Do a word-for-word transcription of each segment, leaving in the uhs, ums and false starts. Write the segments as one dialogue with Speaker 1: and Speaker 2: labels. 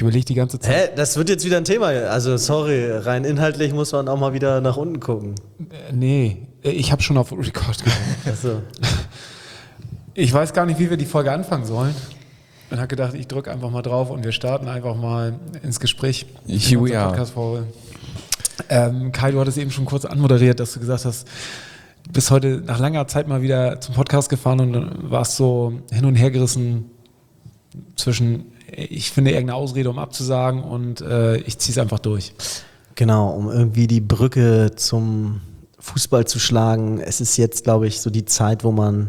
Speaker 1: Ich überlege die ganze Zeit.
Speaker 2: Hä? Das wird jetzt wieder ein Thema. Also sorry, rein inhaltlich muss man auch mal wieder nach unten gucken.
Speaker 1: Äh, nee, ich habe schon auf Record gedrückt.
Speaker 2: Achso.
Speaker 1: Ich weiß gar nicht, wie wir die Folge anfangen sollen. Und habe gedacht, ich drücke einfach mal drauf und wir starten einfach mal ins Gespräch.
Speaker 3: Here we are.
Speaker 1: Podcast-Folge. Ähm, Kai, du hattest eben schon kurz anmoderiert, dass du gesagt hast, du bist heute nach langer Zeit mal wieder zum Podcast gefahren und warst so hin und her gerissen zwischen, ich finde irgendeine Ausrede, um abzusagen und äh, ich ziehe es einfach durch.
Speaker 2: Genau, um irgendwie die Brücke zum Fußball zu schlagen. Es ist jetzt, glaube ich, so die Zeit, wo man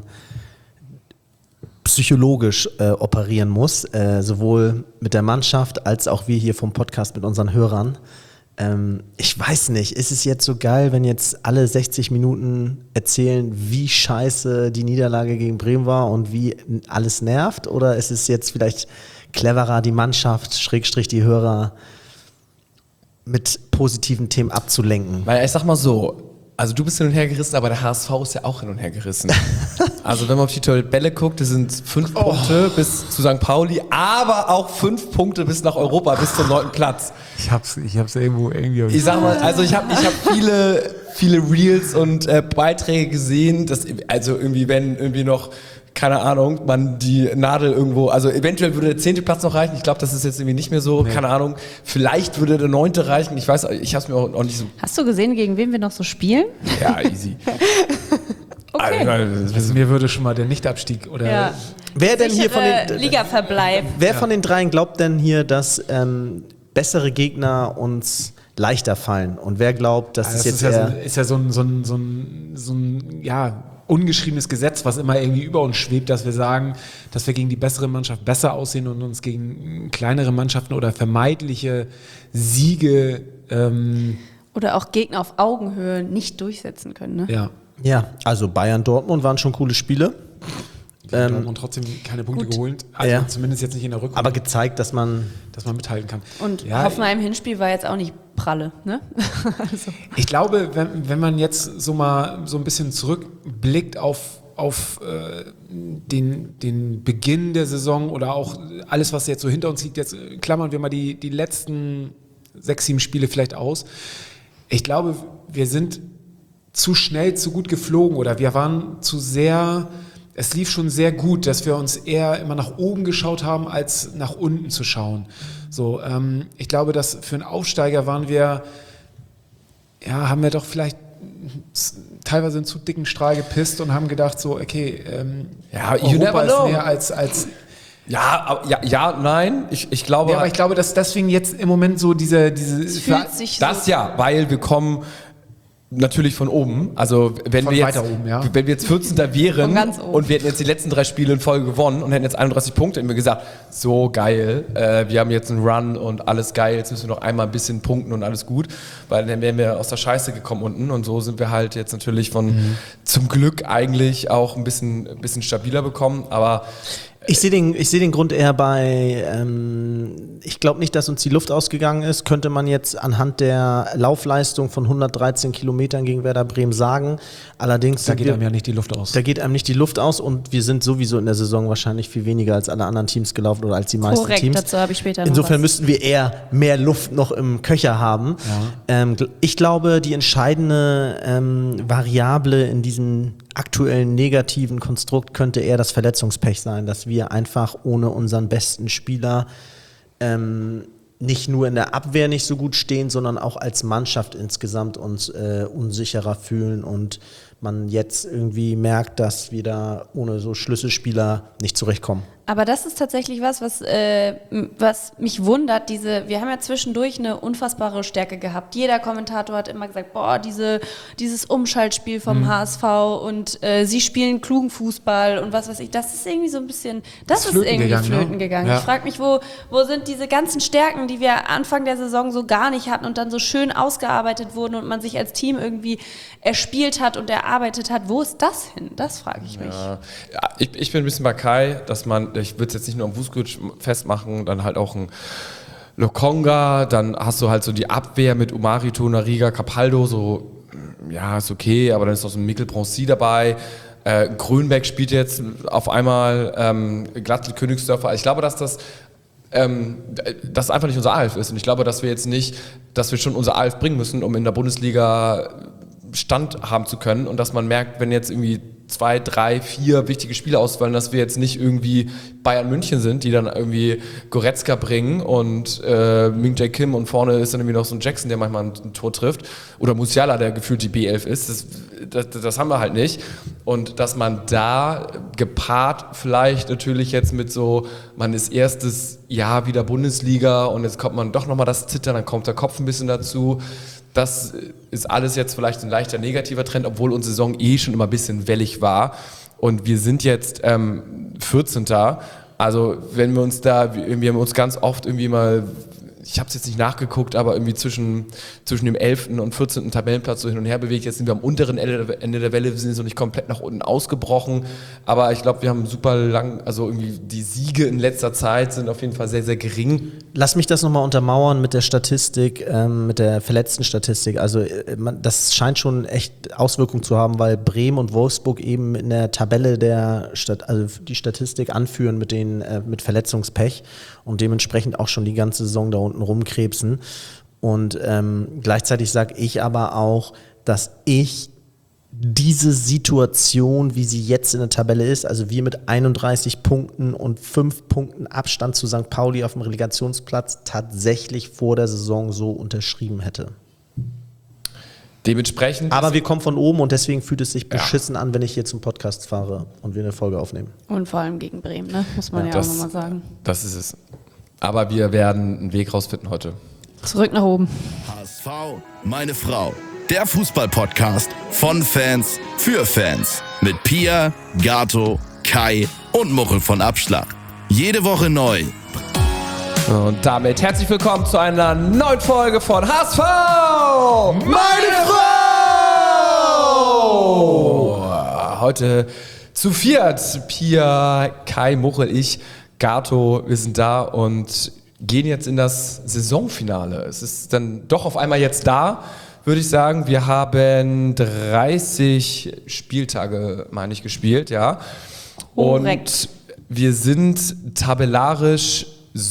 Speaker 2: psychologisch äh, operieren muss, äh, sowohl mit der Mannschaft als auch wir hier vom Podcast mit unseren Hörern. Ähm, ich weiß nicht, ist es jetzt so geil, wenn jetzt alle sechzig Minuten erzählen, wie scheiße die Niederlage gegen Bremen war und wie alles nervt? Oder ist es jetzt vielleicht cleverer, die Mannschaft, Schrägstrich die Hörer, mit positiven Themen abzulenken?
Speaker 3: Weil ich sag mal so, also du bist hin und her gerissen, aber der H S V ist ja auch hin und her gerissen. Also wenn man auf die Tabelle guckt, das sind fünf oh. Punkte bis zu Sankt Pauli, aber auch fünf Punkte bis nach Europa, bis zum neunten Platz.
Speaker 1: Ich hab's, ich hab's irgendwo irgendwie.
Speaker 3: Ich sag mal, also ich habe ich hab viele, viele Reels und äh, Beiträge gesehen, dass also irgendwie, wenn irgendwie noch, keine Ahnung, man die Nadel irgendwo, also eventuell würde der zehnte Platz noch reichen, ich glaube, das ist jetzt irgendwie nicht mehr so, nee. Keine Ahnung, vielleicht würde der neunte reichen, ich weiß, ich habe es mir auch, auch nicht so...
Speaker 4: Hast du gesehen, gegen wen wir noch so spielen?
Speaker 3: Ja, easy.
Speaker 4: Okay.
Speaker 1: Also, also mir würde schon mal der Nichtabstieg oder...
Speaker 4: Ja.
Speaker 2: Wer denn hier von den...
Speaker 4: Ligaverbleib.
Speaker 2: Wer
Speaker 1: ja.
Speaker 2: von den dreien glaubt denn hier, dass ähm, bessere Gegner uns leichter fallen? Und wer glaubt, dass
Speaker 1: also
Speaker 2: es
Speaker 1: das
Speaker 2: jetzt
Speaker 1: ist ja,
Speaker 2: eher...
Speaker 1: so, ist ja so ein, so ein, so ein, so ein ja, ungeschriebenes Gesetz, was immer irgendwie über uns schwebt, dass wir sagen, dass wir gegen die bessere Mannschaft besser aussehen und uns gegen kleinere Mannschaften oder vermeintliche Siege... Ähm,
Speaker 4: oder auch Gegner auf Augenhöhe nicht durchsetzen können. Ne?
Speaker 1: Ja.
Speaker 2: Ja, also Bayern-Dortmund waren schon coole Spiele.
Speaker 1: Ähm, Dortmund trotzdem keine Punkte
Speaker 4: gut.
Speaker 1: geholt, also
Speaker 2: ja.
Speaker 1: zumindest jetzt nicht in der Rückrunde.
Speaker 2: Aber gezeigt, dass man...
Speaker 1: dass man mithalten kann.
Speaker 4: Und
Speaker 1: ja,
Speaker 4: Hoffenheim im Hinspiel war jetzt auch nicht pralle, ne? Also.
Speaker 1: Ich glaube, wenn, wenn man jetzt so mal so ein bisschen zurückblickt auf, auf äh, den, den Beginn der Saison oder auch alles, was jetzt so hinter uns liegt, jetzt klammern wir mal die, die letzten sechs, sieben Spiele vielleicht aus. Ich glaube, wir sind zu schnell, zu gut geflogen oder wir waren zu sehr, es lief schon sehr gut, dass wir uns eher immer nach oben geschaut haben, als nach unten zu schauen. So, ähm, ich glaube, dass für einen Aufsteiger waren wir, ja, haben wir doch vielleicht teilweise einen zu dicken Strahl gepisst und haben gedacht so, okay, ähm,
Speaker 3: ja, you
Speaker 1: Europa
Speaker 3: never
Speaker 1: ist
Speaker 3: know.
Speaker 1: mehr als, als
Speaker 3: Ja, aber, ja, ja, nein, ich, ich glaube...
Speaker 1: ja, aber ich glaube, dass deswegen jetzt im Moment so diese... diese
Speaker 4: Es fühlt sich
Speaker 3: das
Speaker 4: so
Speaker 3: ja, weil wir kommen natürlich von oben. Also wenn
Speaker 1: Von
Speaker 3: wir jetzt,
Speaker 1: weiter oben, ja.
Speaker 3: wenn wir jetzt vierzehnter wären
Speaker 4: Von ganz oben.
Speaker 3: und wir hätten jetzt die letzten drei Spiele in Folge gewonnen und hätten jetzt einunddreißig Punkte, hätten wir gesagt, so geil, äh, wir haben jetzt einen Run und alles geil, jetzt müssen wir noch einmal ein bisschen punkten und alles gut, weil dann wären wir aus der Scheiße gekommen unten und so sind wir halt jetzt natürlich von mhm. zum Glück eigentlich auch ein bisschen, ein bisschen stabiler bekommen, aber
Speaker 2: Ich sehe den, ich sehe den Grund eher bei, ähm, ich glaube nicht, dass uns die Luft ausgegangen ist, könnte man jetzt anhand der Laufleistung von hundertdreizehn Kilometern gegen Werder Bremen sagen. Allerdings
Speaker 1: da geht
Speaker 2: wir,
Speaker 1: einem ja nicht die Luft aus.
Speaker 2: Da geht einem nicht die Luft aus und wir sind sowieso in der Saison wahrscheinlich viel weniger als alle anderen Teams gelaufen oder als die meisten
Speaker 4: korrekt,
Speaker 2: Teams.
Speaker 4: dazu habe ich später noch
Speaker 2: Insofern
Speaker 4: was.
Speaker 2: müssten wir eher mehr Luft noch im Köcher haben.
Speaker 1: Ja.
Speaker 2: Ähm, ich glaube, die entscheidende ähm, Variable in diesem aktuellen negativen Konstrukt könnte eher das Verletzungspech sein, dass wir einfach ohne unseren besten Spieler ähm, nicht nur in der Abwehr nicht so gut stehen, sondern auch als Mannschaft insgesamt uns äh, unsicherer fühlen und man jetzt irgendwie merkt, dass wir da ohne so Schlüsselspieler nicht zurechtkommen.
Speaker 4: Aber das ist tatsächlich was, was, äh, was mich wundert. Diese, wir haben ja zwischendurch eine unfassbare Stärke gehabt. Jeder Kommentator hat immer gesagt, boah, diese, dieses Umschaltspiel vom mhm. H S V und äh, sie spielen klugen Fußball und was weiß ich. Das ist irgendwie so ein bisschen, das ist, ist irgendwie gegangen, flöten ne? gegangen. Ja. Ich frage mich, wo, wo sind diese ganzen Stärken, die wir Anfang der Saison so gar nicht hatten und dann so schön ausgearbeitet wurden und man sich als Team irgendwie erspielt hat und erarbeitet hat. Wo ist das hin? Das frage ich mich.
Speaker 3: Ja, ja, ich, ich bin ein bisschen bei Kai, dass man, ich würde es jetzt nicht nur am Vuskovic festmachen, dann halt auch ein Lokonga, dann hast du halt so die Abwehr mit Umarito, Nariga, Capaldo, so, ja, ist okay, aber dann ist noch so ein Mikkel Bronzy dabei. Äh, Grönbeck spielt jetzt auf einmal ähm, Glattl Königsdörfer. Ich glaube, dass das ähm, dass es einfach nicht unser A elf ist. Und ich glaube, dass wir jetzt nicht, dass wir schon unser A elf bringen müssen, um in der Bundesliga Stand haben zu können und dass man merkt, wenn jetzt irgendwie zwei, drei, vier wichtige Spiele ausfallen, dass wir jetzt nicht irgendwie Bayern München sind, die dann irgendwie Goretzka bringen und äh, Ming-Jae Kim und vorne ist dann irgendwie noch so ein Jackson, der manchmal ein, ein Tor trifft oder Musiala, der gefühlt die B elf ist. Das, das, das haben wir halt nicht. Und dass man da gepaart vielleicht natürlich jetzt mit so, man ist erstes Jahr wieder Bundesliga und jetzt kommt man doch nochmal das Zittern, dann kommt der Kopf ein bisschen dazu. Das ist alles jetzt vielleicht ein leichter negativer Trend, obwohl unsere Saison eh schon immer ein bisschen wellig war. Und wir sind jetzt ähm, vierzehnter Also wenn wir uns da, wir haben uns ganz oft irgendwie mal, ich habe es jetzt nicht nachgeguckt, aber irgendwie zwischen, zwischen dem elften und vierzehnten Tabellenplatz so hin und her bewegt. Jetzt sind wir am unteren Ende der Welle, wir sind so nicht komplett nach unten ausgebrochen. Aber ich glaube, wir haben super lang, also irgendwie die Siege in letzter Zeit sind auf jeden Fall sehr, sehr gering.
Speaker 2: Lass mich das nochmal untermauern mit der Statistik, ähm, mit der verletzten Statistik. Also äh, man, das scheint schon echt Auswirkungen zu haben, weil Bremen und Wolfsburg eben in der Tabelle der Stat- also die Statistik anführen mit den äh, mit Verletzungspech und dementsprechend auch schon die ganze Saison da unten rumkrebsen. Und ähm, gleichzeitig sage ich aber auch, dass ich diese Situation, wie sie jetzt in der Tabelle ist, also wir mit einunddreißig Punkten und fünf Punkten Abstand zu Sankt Pauli auf dem Relegationsplatz, tatsächlich vor der Saison so unterschrieben hätte.
Speaker 3: Dementsprechend.
Speaker 2: Aber wir kommen von oben und deswegen fühlt es sich beschissen ja. an, wenn ich hier zum Podcast fahre und wir eine Folge aufnehmen.
Speaker 4: Und vor allem gegen Bremen, ne? Muss man ja, ja
Speaker 3: das,
Speaker 4: auch nochmal sagen.
Speaker 3: Das ist es. Aber wir werden einen Weg rausfinden heute.
Speaker 4: Zurück nach oben.
Speaker 5: H S V, meine Frau. Der Fußball-Podcast von Fans für Fans. Mit Pia, Gato, Kai und Muchel von Abschlag. Jede Woche neu.
Speaker 3: Und damit herzlich willkommen zu einer neuen Folge von H S V, meine Frau! Heute zu viert. Pia, Kai, Muchel, ich, Gato, wir sind da und gehen jetzt in das Saisonfinale. Es ist dann doch auf einmal jetzt da, würde ich sagen. Wir haben dreißig Spieltage, meine ich, gespielt, ja.
Speaker 4: Korrekt.
Speaker 3: Und wir sind tabellarisch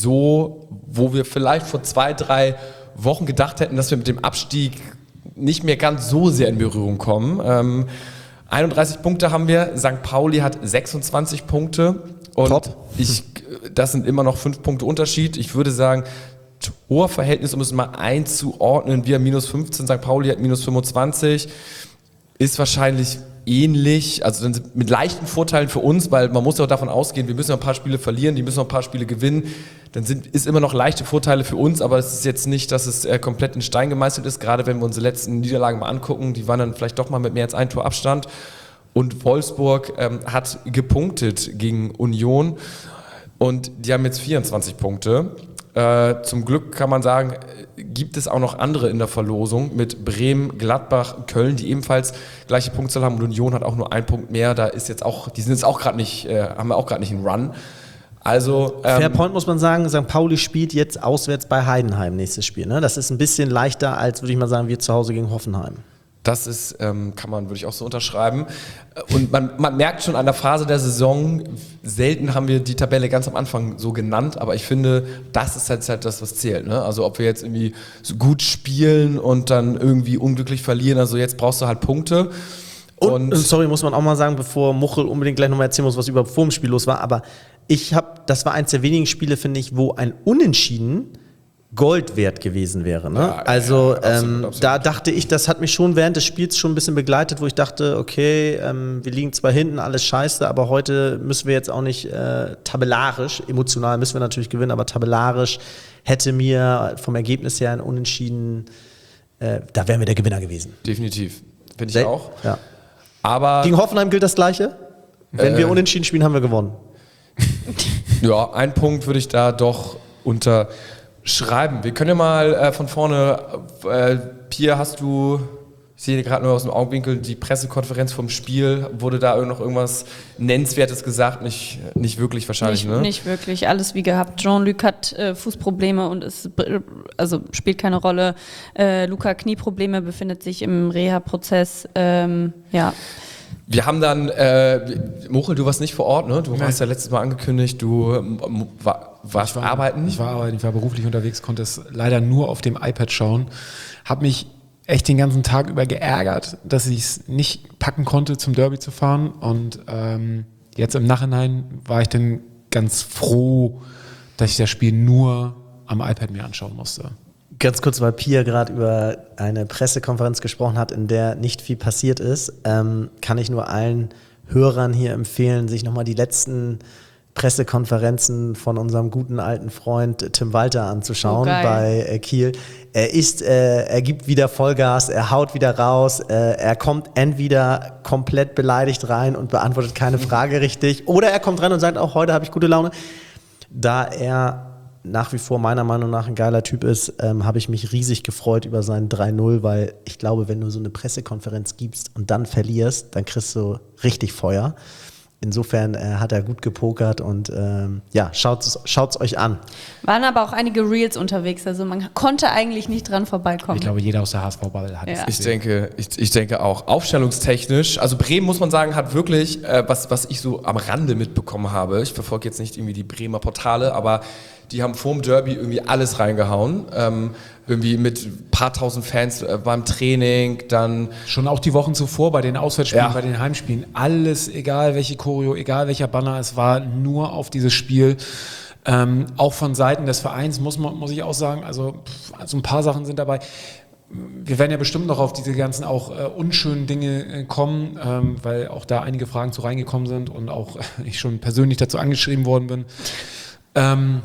Speaker 3: so, wo wir vielleicht vor zwei, drei Wochen gedacht hätten, dass wir mit dem Abstieg nicht mehr ganz so sehr in Berührung kommen. Ähm, einunddreißig Punkte haben wir, Sankt Pauli hat sechsundzwanzig Punkte und
Speaker 2: Top.
Speaker 3: Ich, das sind immer noch fünf Punkte Unterschied. Ich würde sagen, Torverhältnis, um es mal einzuordnen, wir haben minus fünfzehn, Sankt Pauli hat minus fünfundzwanzig, ist wahrscheinlich ähnlich, also dann mit leichten Vorteilen für uns, weil man muss ja auch davon ausgehen, wir müssen noch ein paar Spiele verlieren, die müssen noch ein paar Spiele gewinnen, dann sind, ist immer noch leichte Vorteile für uns, aber es ist jetzt nicht, dass es äh, komplett in Stein gemeißelt ist, gerade wenn wir unsere letzten Niederlagen mal angucken, die waren dann vielleicht doch mal mit mehr als ein Tor Abstand und Wolfsburg ähm, hat gepunktet gegen Union und die haben jetzt vierundzwanzig Punkte. Äh, zum Glück kann man sagen, gibt es auch noch andere in der Verlosung mit Bremen, Gladbach, Köln, die ebenfalls gleiche Punktzahl haben und Union hat auch nur einen Punkt mehr. Da ist jetzt auch, die sind jetzt auch gerade nicht, äh, haben wir auch gerade nicht einen Run. Also ähm,
Speaker 2: Fair Point muss man sagen, Sankt Pauli spielt jetzt auswärts bei Heidenheim nächstes Spiel. Ne? Das ist ein bisschen leichter als, würde ich mal sagen, wir zu Hause gegen Hoffenheim.
Speaker 3: Das ist, ähm, kann man, würde ich auch so unterschreiben. Und man, man merkt schon an der Phase der Saison, selten haben wir die Tabelle ganz am Anfang so genannt, aber ich finde, das ist halt, halt das, was zählt. Ne? Also ob wir jetzt irgendwie so gut spielen und dann irgendwie unglücklich verlieren, also jetzt brauchst du halt Punkte.
Speaker 2: Und, und sorry, muss man auch mal sagen, bevor Muchel unbedingt gleich nochmal erzählen muss, was überhaupt vor dem Spiel los war, aber ich habe, das war eins der wenigen Spiele, finde ich, wo ein Unentschieden Gold wert gewesen wäre. Ne?
Speaker 3: Ja,
Speaker 2: also
Speaker 3: ja, absolut,
Speaker 2: ähm,
Speaker 3: absolut.
Speaker 2: Da dachte ich, das hat mich schon während des Spiels schon ein bisschen begleitet, wo ich dachte, okay, ähm, wir liegen zwar hinten, alles scheiße, aber heute müssen wir jetzt auch nicht äh, tabellarisch, emotional müssen wir natürlich gewinnen, aber tabellarisch hätte mir vom Ergebnis her ein Unentschieden, äh, da wären wir der Gewinner gewesen.
Speaker 3: Definitiv, finde ich
Speaker 2: Se-
Speaker 3: auch.
Speaker 2: Ja.
Speaker 3: Aber
Speaker 2: Gegen Hoffenheim gilt das Gleiche. Wenn
Speaker 3: Äh.
Speaker 2: wir unentschieden spielen, haben wir gewonnen.
Speaker 3: ja, einen Punkt würde ich da doch unterschreiben. Wir können ja mal äh, von vorne, äh, Pia, hast du, ich sehe gerade nur aus dem Augenwinkel, die Pressekonferenz vom Spiel, wurde da noch irgendwas Nennenswertes gesagt? Nicht, nicht wirklich wahrscheinlich,
Speaker 4: Nicht,
Speaker 3: ne?
Speaker 4: nicht wirklich, alles wie gehabt. Jean-Luc hat äh, Fußprobleme und ist, also spielt keine Rolle. Äh, Luca Knieprobleme, befindet sich im Reha-Prozess. Ähm, ja.
Speaker 3: Wir haben dann, äh, Mochel, du warst nicht vor Ort, ne? Du
Speaker 1: Nein.
Speaker 3: hast ja letztes Mal angekündigt, du ähm, war, warst
Speaker 1: Ich war
Speaker 3: arbeiten.
Speaker 1: Ich war arbeiten, ich war beruflich unterwegs, konnte es leider nur auf dem iPad schauen. Habe mich echt den ganzen Tag über geärgert, dass ich es nicht packen konnte, zum Derby zu fahren. Und ähm, jetzt im Nachhinein war ich dann ganz froh, dass ich das Spiel nur am iPad mir anschauen musste.
Speaker 2: Ganz kurz, weil Pia gerade über eine Pressekonferenz gesprochen hat, in der nicht viel passiert ist, ähm, kann ich nur allen Hörern hier empfehlen, sich nochmal die letzten Pressekonferenzen von unserem guten alten Freund Tim Walter anzuschauen
Speaker 4: Oh, geil.
Speaker 2: bei äh, Kiel. Er ist, äh, er gibt wieder Vollgas, er haut wieder raus, äh, er kommt entweder komplett beleidigt rein und beantwortet keine Frage richtig, oder er kommt rein und sagt, auch heute habe ich gute Laune. Da er nach wie vor meiner Meinung nach ein geiler Typ ist, ähm, habe ich mich riesig gefreut über seinen drei null, weil ich glaube, wenn du so eine Pressekonferenz gibst und dann verlierst, dann kriegst du richtig Feuer. Insofern äh, hat er gut gepokert und ähm, ja, schaut's, schaut's euch an.
Speaker 4: Waren aber auch einige Reels unterwegs, also man konnte eigentlich nicht dran vorbeikommen.
Speaker 1: Ich glaube, jeder aus der H S V-Bubble hat
Speaker 4: Ja.
Speaker 1: es
Speaker 3: Ich
Speaker 1: gesehen.
Speaker 3: denke, ich, ich denke auch. Aufstellungstechnisch, also Bremen, muss man sagen, hat wirklich, äh, was, was ich so am Rande mitbekommen habe, ich verfolge jetzt nicht irgendwie die Bremer Portale, aber die haben vorm Derby irgendwie alles reingehauen. Ähm, irgendwie mit ein paar tausend Fans äh, beim Training, dann
Speaker 1: Schon auch die Wochen zuvor bei den Auswärtsspielen,
Speaker 3: Ja.
Speaker 1: bei den Heimspielen, alles, egal welche Choreo, egal welcher Banner, es war nur auf dieses Spiel. Ähm, auch von Seiten des Vereins muss man, muss ich auch sagen, also pff, also ein paar Sachen sind dabei. Wir werden ja bestimmt noch auf diese ganzen auch äh, unschönen Dinge äh, kommen, ähm, weil auch da einige Fragen zu reingekommen sind und auch äh, ich schon persönlich dazu angeschrieben worden bin. Ähm,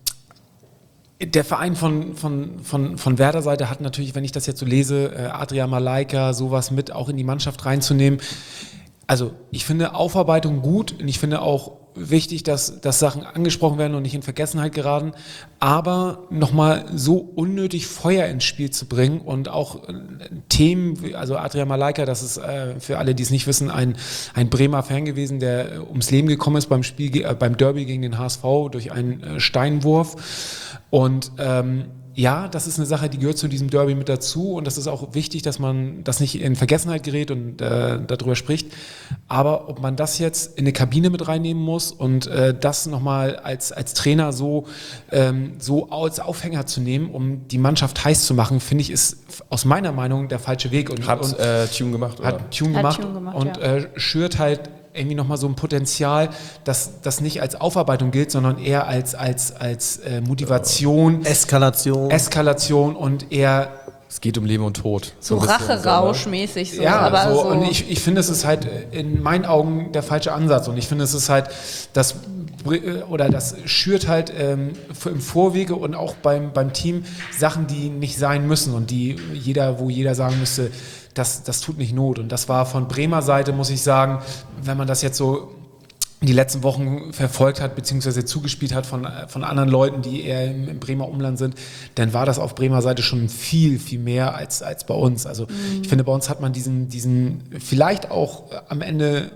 Speaker 1: Der Verein von, von, von, von Werder-Seite hat natürlich, wenn ich das jetzt so lese, äh, Adria Malaika, sowas mit auch in die Mannschaft reinzunehmen. Also ich finde Aufarbeitung gut und ich finde auch wichtig, dass, dass Sachen angesprochen werden und nicht in Vergessenheit geraten. Aber nochmal so unnötig Feuer ins Spiel zu bringen und auch äh, Themen, wie- also Adria Malaika, das ist äh, für alle, die es nicht wissen, ein, ein Bremer Fan gewesen, der äh, ums Leben gekommen ist beim Spiel, ge- äh, beim Derby gegen den H S V durch einen äh, Steinwurf. Und ähm, ja, das ist eine Sache, die gehört zu diesem Derby mit dazu und das ist auch wichtig, dass man das nicht in Vergessenheit gerät und äh, darüber spricht. Aber ob man das jetzt in eine Kabine mit reinnehmen muss und äh, das nochmal als, als Trainer so, ähm, so als Aufhänger zu nehmen, um die Mannschaft heiß zu machen, finde ich, ist aus meiner Meinung der falsche Weg. Und,
Speaker 3: hat
Speaker 1: und
Speaker 3: äh, Tune gemacht, oder?
Speaker 1: hat Tune
Speaker 4: Hat
Speaker 1: gemacht,
Speaker 4: Tune gemacht,
Speaker 1: und
Speaker 4: ja.
Speaker 1: äh, schürt halt irgendwie nochmal so ein Potenzial, dass das nicht als Aufarbeitung gilt, sondern eher als, als, als äh, Motivation,
Speaker 2: Eskalation.
Speaker 1: Eskalation und eher,
Speaker 3: Es geht um Leben und Tod.
Speaker 4: so
Speaker 3: ein bisschen,
Speaker 4: Racherausch-mäßig. So,
Speaker 1: ja,
Speaker 4: aber
Speaker 1: so,
Speaker 4: so,
Speaker 1: und ich, ich finde, es ist halt in meinen Augen der falsche Ansatz und ich finde, es ist halt das oder das schürt halt ähm, im Vorwege und auch beim, beim Team Sachen, die nicht sein müssen und die jeder, wo jeder sagen müsste, das, das tut nicht Not. Und das war von Bremer Seite, muss ich sagen, wenn man das jetzt so die letzten Wochen verfolgt hat, beziehungsweise zugespielt hat von, von anderen Leuten, die eher im, im Bremer Umland sind, dann war das auf Bremer Seite schon viel, viel mehr als, als bei uns. Also
Speaker 4: Mhm.
Speaker 1: ich finde, bei uns hat man diesen, diesen vielleicht auch äh, am Ende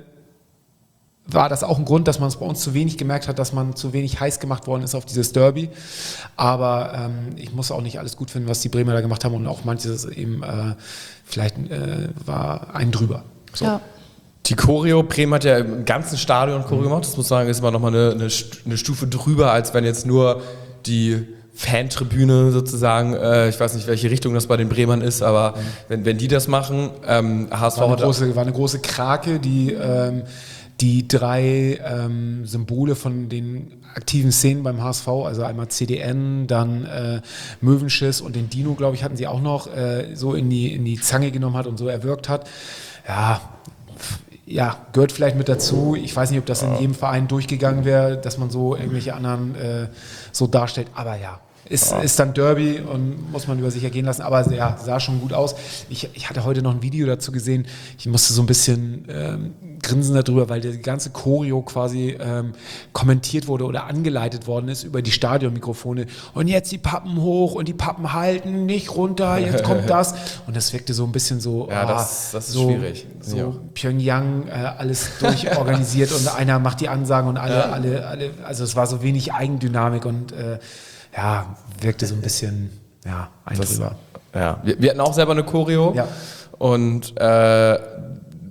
Speaker 1: war das auch ein Grund, dass man es bei uns zu wenig gemerkt hat, dass man zu wenig heiß gemacht worden ist auf dieses Derby. Aber ähm, ich muss auch nicht alles gut finden, was die Bremer da gemacht haben und auch manches eben äh, vielleicht äh, war ein drüber. So.
Speaker 4: ja.
Speaker 3: Die Choreo, Bremen hat ja im ganzen Stadion Choreo gemacht. Das muss ich sagen, ist immer nochmal eine, eine, St- eine Stufe drüber, als wenn jetzt nur die Fantribüne sozusagen, äh, ich weiß nicht, welche Richtung das bei den Bremern ist, aber mhm. wenn, wenn die das machen, ähm, H S V
Speaker 1: War eine,
Speaker 3: hat
Speaker 1: große, war eine große Krake, die ähm, die drei ähm, Symbole von den aktiven Szenen beim H S V, also einmal C D N, dann äh, Möwenschiss und den Dino, glaube ich, hatten sie auch noch, äh, so in die, in die Zange genommen hat und so erwürgt hat. Ja, ja, gehört vielleicht mit dazu. Ich weiß nicht, ob das in jedem Verein durchgegangen wäre, dass man so irgendwelche anderen äh, so darstellt, aber ja. Ist, ja. ist dann Derby und muss man über sich ergehen lassen, aber ja, sah schon gut aus. Ich, ich hatte heute noch ein Video dazu gesehen, ich musste so ein bisschen ähm, grinsen darüber, weil die ganze Choreo quasi ähm, kommentiert wurde oder angeleitet worden ist über die Stadionmikrofone. Und jetzt die Pappen hoch und die Pappen halten, nicht runter, jetzt kommt das. Und das wirkte so ein bisschen so,
Speaker 3: ja,
Speaker 1: ah,
Speaker 3: das, das ist
Speaker 1: so,
Speaker 3: schwierig.
Speaker 1: so
Speaker 3: Ja.
Speaker 1: Pyongyang, äh, alles durchorganisiert und einer macht die Ansagen und alle,
Speaker 3: Ja.
Speaker 1: alle, alle, also es war so wenig Eigendynamik und äh, ja, wirkte so ein bisschen, ja, ein
Speaker 3: Das-
Speaker 1: drüber.
Speaker 3: Ja, wir, wir hatten auch selber eine Choreo
Speaker 1: Ja.
Speaker 3: und äh,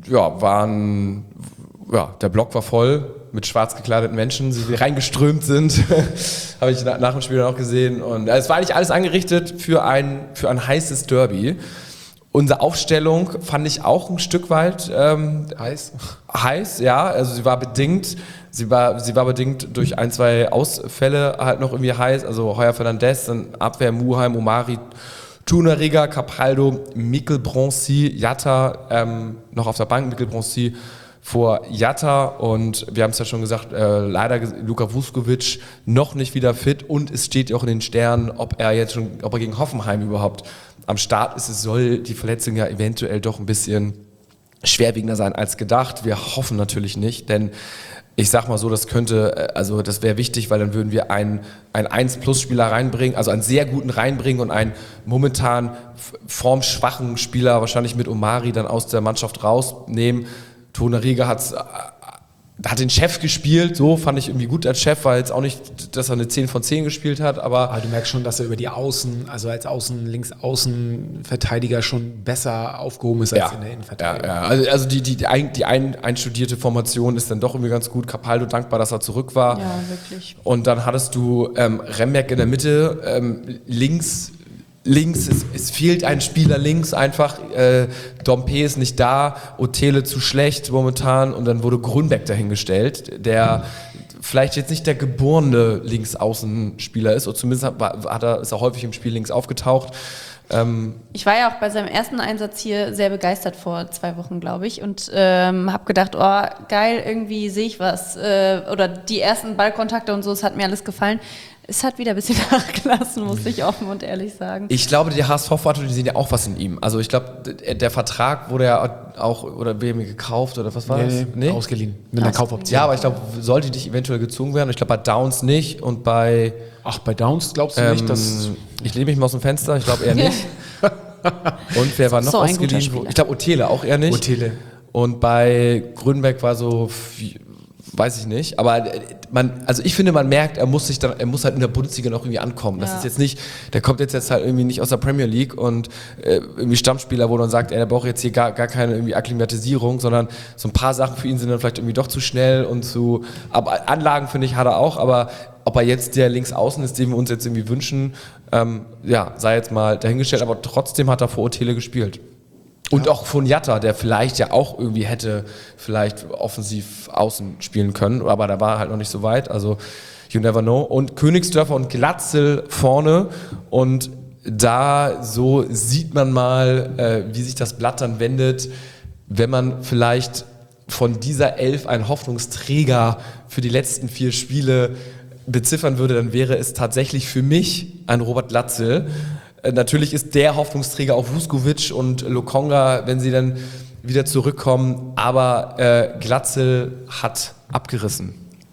Speaker 3: ja, waren, ja, der Block war voll mit schwarz gekleideten Menschen, die reingeströmt sind. Habe ich nach, nach dem Spiel dann auch gesehen. Und es war eigentlich alles angerichtet für ein, für ein heißes Derby. Unsere Aufstellung fand ich auch ein Stück weit ähm,
Speaker 1: Heiß?
Speaker 3: heiß, ja. Also sie war bedingt, sie war, sie war bedingt durch ein, zwei Ausfälle halt noch irgendwie heiß. Also Heuer Fernandes, dann Abwehr Muheim, Omari, Tunariga, Capaldo, Mikkel Bronzy, Jatta ähm, noch auf der Bank, Mikkel Bronzy vor Jatta, und wir haben es ja schon gesagt, äh, leider Luka Vuskovic noch nicht wieder fit, und es steht ja auch in den Sternen, ob er jetzt schon, ob er gegen Hoffenheim überhaupt am Start ist. Es soll die Verletzung ja eventuell doch ein bisschen schwerwiegender sein als gedacht. Wir hoffen natürlich nicht, denn ich sag mal so, das könnte, also das wäre wichtig, weil dann würden wir einen, einen eins-Plus-Spieler reinbringen, also einen sehr guten reinbringen und einen momentan formschwachen Spieler wahrscheinlich mit Omari dann aus der Mannschaft rausnehmen. Tunariga hat's, hat den Chef gespielt, so fand ich irgendwie gut als Chef, war jetzt auch nicht, dass er eine zehn von zehn gespielt hat, aber...
Speaker 1: Aber du merkst schon, dass er über die Außen, also als Außen, Links-Außen-Verteidiger schon besser aufgehoben ist als
Speaker 3: ja,
Speaker 1: in der Innenverteidigung.
Speaker 3: Ja, ja. Also, also die, die, die, ein, die ein, einstudierte Formation ist dann doch irgendwie ganz gut. Capaldo dankbar, dass er zurück war.
Speaker 4: Ja, wirklich.
Speaker 3: Und dann hattest du ähm, Rembeck in der Mitte, ähm, links... Links, es, es fehlt ein Spieler links einfach, äh, Dompe ist nicht da, Otele zu schlecht momentan, und dann wurde Grünbeck dahingestellt, der vielleicht jetzt nicht der geborene Linksaußenspieler ist, oder zumindest hat, hat er, ist er häufig im Spiel links aufgetaucht. Ähm,
Speaker 4: ich war ja auch bei seinem ersten Einsatz hier sehr begeistert vor zwei Wochen, glaube ich, und ähm, habe gedacht, oh geil, irgendwie sehe ich was, äh, oder die ersten Ballkontakte und so, es hat mir alles gefallen. Es hat wieder ein bisschen nachgelassen, muss ich offen und ehrlich sagen.
Speaker 3: Ich glaube, die H S V-Warte, die sehen ja auch was in ihm. Also ich glaube, der, der Vertrag wurde ja auch, oder B M W gekauft, oder was war
Speaker 1: Nee,
Speaker 3: das?
Speaker 1: nee,
Speaker 3: Nee?
Speaker 1: ausgeliehen. Mit einer Kaufoption.
Speaker 3: Ja, aber ich glaube, sollte dich eventuell gezwungen werden. Ich glaube, bei Downs nicht, und bei...
Speaker 1: Ach, bei Downs glaubst du
Speaker 3: ähm,
Speaker 1: nicht, dass...
Speaker 3: ich lehne mich mal aus dem Fenster, ich glaube eher nicht. Und wer war noch
Speaker 4: So ein guter
Speaker 3: ausgeliehen?
Speaker 4: Spieler.
Speaker 3: Ich glaube, Otele auch eher nicht.
Speaker 1: Otele.
Speaker 3: Und bei Grünbeck war so... Weiß ich nicht, aber man, also ich finde, man merkt, er muss sich dann, er muss halt in der Bundesliga noch irgendwie ankommen. Das
Speaker 4: Ja.
Speaker 3: ist jetzt nicht, der kommt jetzt, jetzt halt irgendwie nicht aus der Premier League und äh, irgendwie Stammspieler, wo man sagt, ey, der braucht jetzt hier gar, gar keine irgendwie Akklimatisierung, sondern so ein paar Sachen für ihn sind dann vielleicht irgendwie doch zu schnell und zu, aber Anlagen finde ich hat er auch, aber ob er jetzt der Linksaußen ist, den wir uns jetzt irgendwie wünschen, ähm, ja, sei jetzt mal dahingestellt, aber trotzdem hat er vor Otele gespielt. Und ja. auch von Jatta, der vielleicht ja auch irgendwie hätte vielleicht offensiv außen spielen können, aber da war er halt noch nicht so weit, also you never know. Und Königsdörfer und Glatzel vorne, und da so sieht man mal, äh, wie sich das Blatt dann wendet, wenn man vielleicht von dieser Elf einen Hoffnungsträger für die letzten vier Spiele beziffern würde, dann wäre es tatsächlich für mich ein Robert Glatzel. Natürlich ist der Hoffnungsträger auch Vuskovic und Lokonga, wenn sie dann wieder zurückkommen, aber äh, Glatzel hat abgerissen.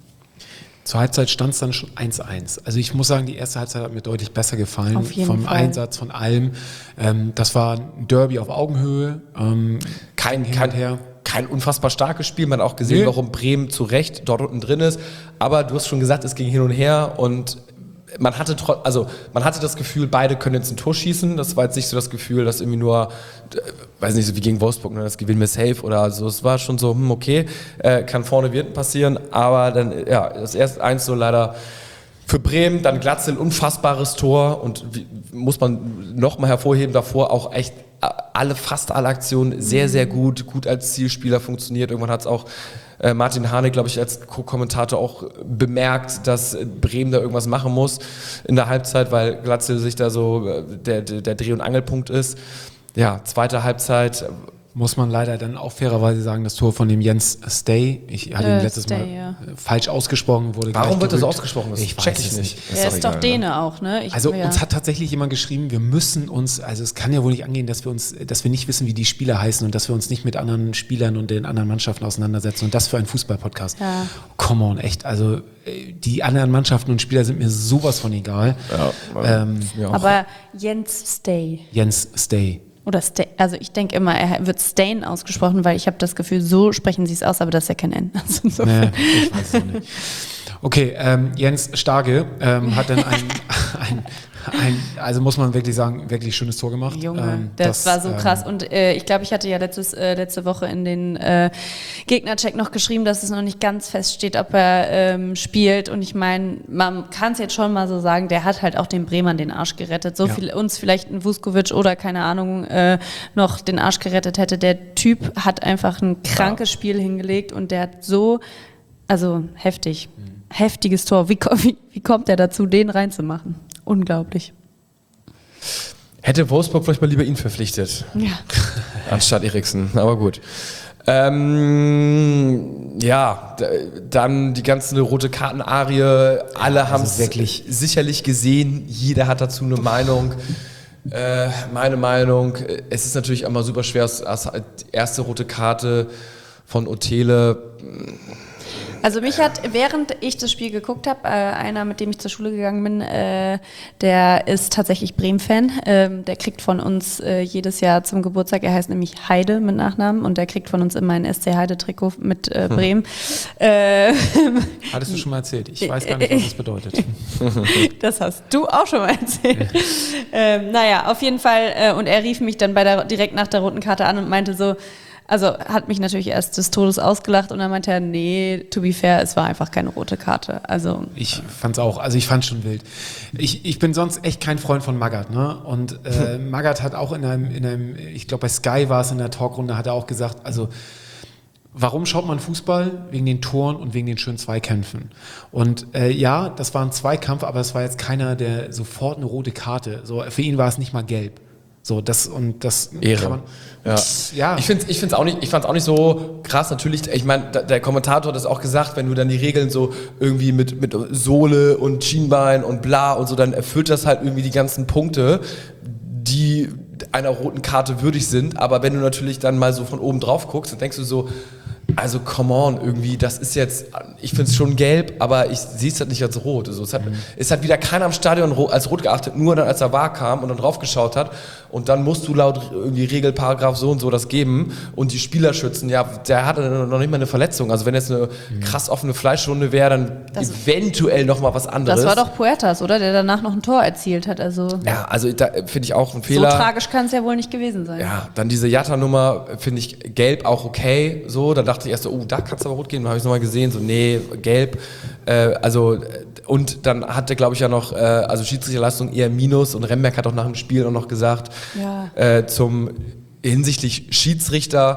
Speaker 1: Zur Halbzeit stand es dann schon eins eins. Also ich muss sagen, die erste Halbzeit hat mir deutlich besser gefallen.
Speaker 4: Auf jeden
Speaker 1: vom
Speaker 4: Fall.
Speaker 1: Einsatz, von allem. Ähm, das war ein Derby auf Augenhöhe. Ähm,
Speaker 3: Kein,
Speaker 1: hin
Speaker 3: kein,
Speaker 1: und her.
Speaker 3: kein unfassbar starkes Spiel. Man hat auch gesehen,
Speaker 1: Nee.
Speaker 3: warum Bremen zu Recht dort unten drin ist. Aber du hast schon gesagt, es ging hin und her, und man hatte, tro- also man hatte das Gefühl, beide können jetzt ein Tor schießen. Das war jetzt nicht so das Gefühl, dass irgendwie nur, äh, weiß nicht, so wie gegen Wolfsburg, ne, das gewinnen wir safe oder so. Es war schon so, hm, okay, äh, kann vorne wird passieren. Aber dann, ja, das erste eins so leider für Bremen, dann Glatzel, unfassbares Tor, und wie, muss man nochmal hervorheben, davor auch echt alle, fast alle Aktionen sehr, sehr gut, gut als Zielspieler funktioniert. Irgendwann hat es auch äh, Martin Hane, glaube ich, als Co-Kommentator auch bemerkt, dass Bremen da irgendwas machen muss in der Halbzeit, weil Glatzel sich da so äh, der, der, der Dreh- und Angelpunkt ist. Ja, zweite Halbzeit.
Speaker 1: Muss man leider dann auch fairerweise sagen, das Tor von dem Jens Stay, ich hatte ihn
Speaker 4: Äh,
Speaker 1: letztes
Speaker 4: Stay,
Speaker 1: Mal
Speaker 4: ja.
Speaker 1: falsch ausgesprochen, wurde
Speaker 3: Warum
Speaker 1: gleich
Speaker 3: wird das so
Speaker 1: gerügt.
Speaker 3: ausgesprochen? Das
Speaker 1: Ich
Speaker 3: check
Speaker 1: weiß
Speaker 3: ich
Speaker 1: es
Speaker 3: nicht.
Speaker 4: Er ist doch
Speaker 3: egal,
Speaker 4: Däne auch, ne? Ich,
Speaker 1: Also
Speaker 4: ja.
Speaker 1: uns hat tatsächlich jemand geschrieben, wir müssen uns, also es kann ja wohl nicht angehen, dass wir uns, dass wir nicht wissen, wie die Spieler heißen und dass wir uns nicht mit anderen Spielern und den anderen Mannschaften auseinandersetzen, und das für einen Fußball-Podcast.
Speaker 4: Ja.
Speaker 1: Come on, echt. Also äh, die anderen Mannschaften und Spieler sind mir sowas von egal.
Speaker 3: Ja,
Speaker 1: Ähm,
Speaker 3: ja.
Speaker 4: Aber Jens Stay.
Speaker 1: Jens Stay.
Speaker 4: Oder Stay, also ich denke immer, er wird Stain ausgesprochen, weil ich habe das Gefühl, so sprechen sie es aus, aber das ist ja kein N. Also insofern.
Speaker 1: Nee, ich weiß es nicht. Okay, ähm, Jens Starke ähm, hat dann ein, ein Ein, also muss man wirklich sagen, wirklich schönes Tor gemacht.
Speaker 4: Junge,
Speaker 1: Ähm,
Speaker 4: das, war so
Speaker 1: ähm,
Speaker 4: krass. Und äh, ich glaube, ich hatte ja letztes, äh, letzte Woche in den äh, Gegnercheck noch geschrieben, dass es noch nicht ganz feststeht, ob er ähm, spielt. Und ich meine, man kann es jetzt schon mal so sagen, der hat halt auch den Bremern den Arsch gerettet. So
Speaker 1: Ja.
Speaker 4: viel uns vielleicht ein Vuskovic oder keine Ahnung äh, noch den Arsch gerettet hätte. Der Typ hat einfach ein krankes Spiel hingelegt und der hat so, also heftig, mhm. heftiges Tor. Wie, wie, wie kommt der dazu, den reinzumachen? Unglaublich.
Speaker 3: Hätte Wolfsburg vielleicht mal lieber ihn verpflichtet,
Speaker 4: Ja.
Speaker 3: anstatt Eriksen, aber gut. Ähm, ja, d- dann die ganze rote Karten-Arie, alle haben es
Speaker 1: wirklich.
Speaker 3: sicherlich gesehen, jeder hat dazu eine Meinung. Äh, meine Meinung, es ist natürlich immer super schwer, als als erste rote Karte von Otele.
Speaker 4: Also mich hat, während ich das Spiel geguckt habe, äh, einer, mit dem ich zur Schule gegangen bin, äh, der ist tatsächlich Bremen-Fan. Ähm, der kriegt von uns äh, jedes Jahr zum Geburtstag, er heißt nämlich Heide mit Nachnamen und der kriegt von uns immer ein S C Heide-Trikot mit äh, Bremen. Hm. Äh,
Speaker 1: Hattest du schon mal erzählt? Ich weiß gar nicht, was das bedeutet.
Speaker 4: Das hast du auch schon mal erzählt. ähm, naja, auf jeden Fall. Äh, und er rief mich dann bei der, direkt nach der roten Karte an und meinte so, also hat mich natürlich erst des Todes ausgelacht und dann meinte er, nee, to be fair, es war einfach keine rote Karte. Also
Speaker 1: Ich fand's auch, also ich fand's schon wild. Ich, ich bin sonst echt kein Freund von Magath, ne? Und äh, Magath hat auch in einem, in einem, ich glaube bei Sky war es in der Talkrunde, hat er auch gesagt, also warum schaut man Fußball? Wegen den Toren und wegen den schönen Zweikämpfen. Und äh, ja, das war ein Zweikampf, aber es war jetzt keiner, der sofort eine rote Karte, so für ihn war es nicht mal gelb. So, das und das
Speaker 3: Ehre.
Speaker 1: kann man.
Speaker 3: Ja.
Speaker 1: Ja.
Speaker 3: Ich finde, ich find's auch nicht, ich fand's auch nicht so krass. Natürlich, ich meine, der Kommentator hat das auch gesagt, wenn du dann die Regeln so irgendwie mit, mit Sohle und Schienbein und bla und so, dann erfüllt das halt irgendwie die ganzen Punkte, die einer roten Karte würdig sind. Aber wenn du natürlich dann mal so von oben drauf guckst, dann denkst du so, also come on, irgendwie, das ist jetzt, ich finde es schon gelb, aber ich sehe es halt nicht als rot. Also es hat, mhm. es hat wieder keiner am Stadion ro- als rot geachtet, nur dann als er war kam und dann drauf geschaut hat und dann musst du laut irgendwie Regelparagraph so und so das geben und die Spieler schützen, ja, der hatte noch nicht mal eine Verletzung. Also wenn jetzt eine mhm. krass offene Fleischwunde wäre, dann
Speaker 4: das
Speaker 3: eventuell noch mal was anderes.
Speaker 4: Das war doch Puertas, oder? Der danach noch ein Tor erzielt hat. Also
Speaker 3: ja, also da finde ich auch ein
Speaker 4: so
Speaker 3: Fehler.
Speaker 4: tragisch kann es ja wohl nicht gewesen sein.
Speaker 3: Ja, dann diese Jatta-Nummer finde ich gelb auch okay, so, dann dachte ich erst so, oh, da kann es aber rot gehen, dann habe ich es nochmal gesehen, so, nee, gelb, äh, also, und dann hatte, glaube ich, ja noch, äh, also Schiedsrichterleistung eher Minus und Remberg hat auch nach dem Spiel auch noch gesagt,
Speaker 4: Ja.
Speaker 3: äh, zum, hinsichtlich Schiedsrichter,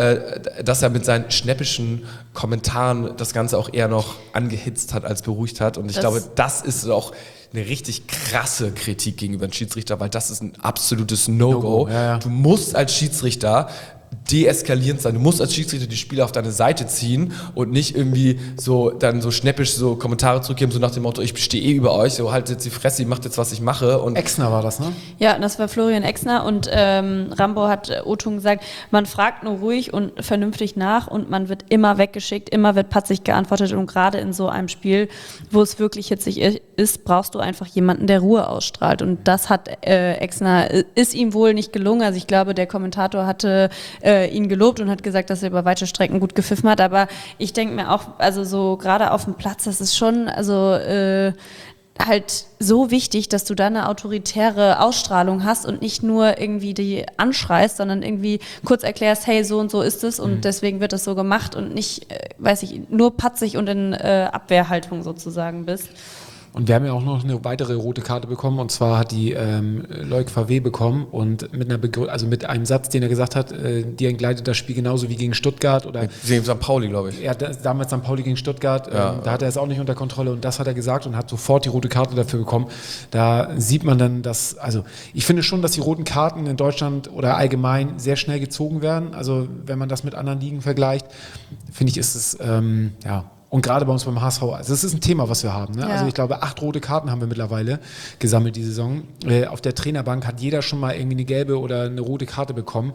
Speaker 3: äh, dass er mit seinen schnäppischen Kommentaren das Ganze auch eher noch angehitzt hat, als beruhigt hat und ich
Speaker 4: Das-
Speaker 3: glaube, das ist auch eine richtig krasse Kritik gegenüber dem Schiedsrichter, weil das ist ein absolutes No-Go.
Speaker 1: No-Go, ja, ja.
Speaker 3: Du musst als Schiedsrichter deeskalierend sein. Du musst als Schiedsrichter die Spieler auf deine Seite ziehen und nicht irgendwie so dann so schnäppisch so Kommentare zurückgeben, so nach dem Motto, ich stehe eh über euch, so halt jetzt die Fresse, ihr macht jetzt, was ich mache. Und
Speaker 1: Exner war das, ne?
Speaker 4: Ja, das war Florian Exner und ähm, Rambo hat äh, O-Ton gesagt, man fragt nur ruhig und vernünftig nach und man wird immer weggeschickt, immer wird patzig geantwortet und gerade in so einem Spiel, wo es wirklich hitzig i- ist, brauchst du einfach jemanden, der Ruhe ausstrahlt und das hat äh, Exner, äh, ist ihm wohl nicht gelungen, also ich glaube, der Kommentator hatte äh, ihn gelobt und hat gesagt, dass er über weite Strecken gut gepfiffen hat, aber ich denke mir auch, also so gerade auf dem Platz, das ist schon, also äh, halt so wichtig, dass du da eine autoritäre Ausstrahlung hast und nicht nur irgendwie die anschreist, sondern irgendwie kurz erklärst, hey, so und so ist es und mhm. deswegen wird das so gemacht und nicht, äh, weiß ich, nur patzig und in äh, Abwehrhaltung sozusagen bist.
Speaker 1: Und wir haben ja auch noch eine weitere rote Karte bekommen und zwar hat die ähm, Loic Favre bekommen und mit einer Begrü- also mit einem Satz, den er gesagt hat, äh, die entgleitet das Spiel genauso wie gegen Stuttgart oder
Speaker 3: gegen Sankt Pauli, glaube ich.
Speaker 1: ja, das, damals Sankt Pauli gegen Stuttgart,
Speaker 3: Ja.
Speaker 1: ähm, da hat er es auch nicht unter Kontrolle und das hat er gesagt und hat sofort die rote Karte dafür bekommen. Da sieht man dann, dass, also ich finde schon, dass die roten Karten in Deutschland oder allgemein sehr schnell gezogen werden. Also wenn man das mit anderen Ligen vergleicht, finde ich, ist es, ähm, ja, und gerade bei uns beim H S V, also das ist ein Thema, was wir haben. Ne?
Speaker 4: Ja.
Speaker 1: Also ich glaube, acht rote Karten haben wir mittlerweile gesammelt die Saison. Äh, auf der Trainerbank hat jeder schon mal irgendwie eine gelbe oder eine rote Karte bekommen.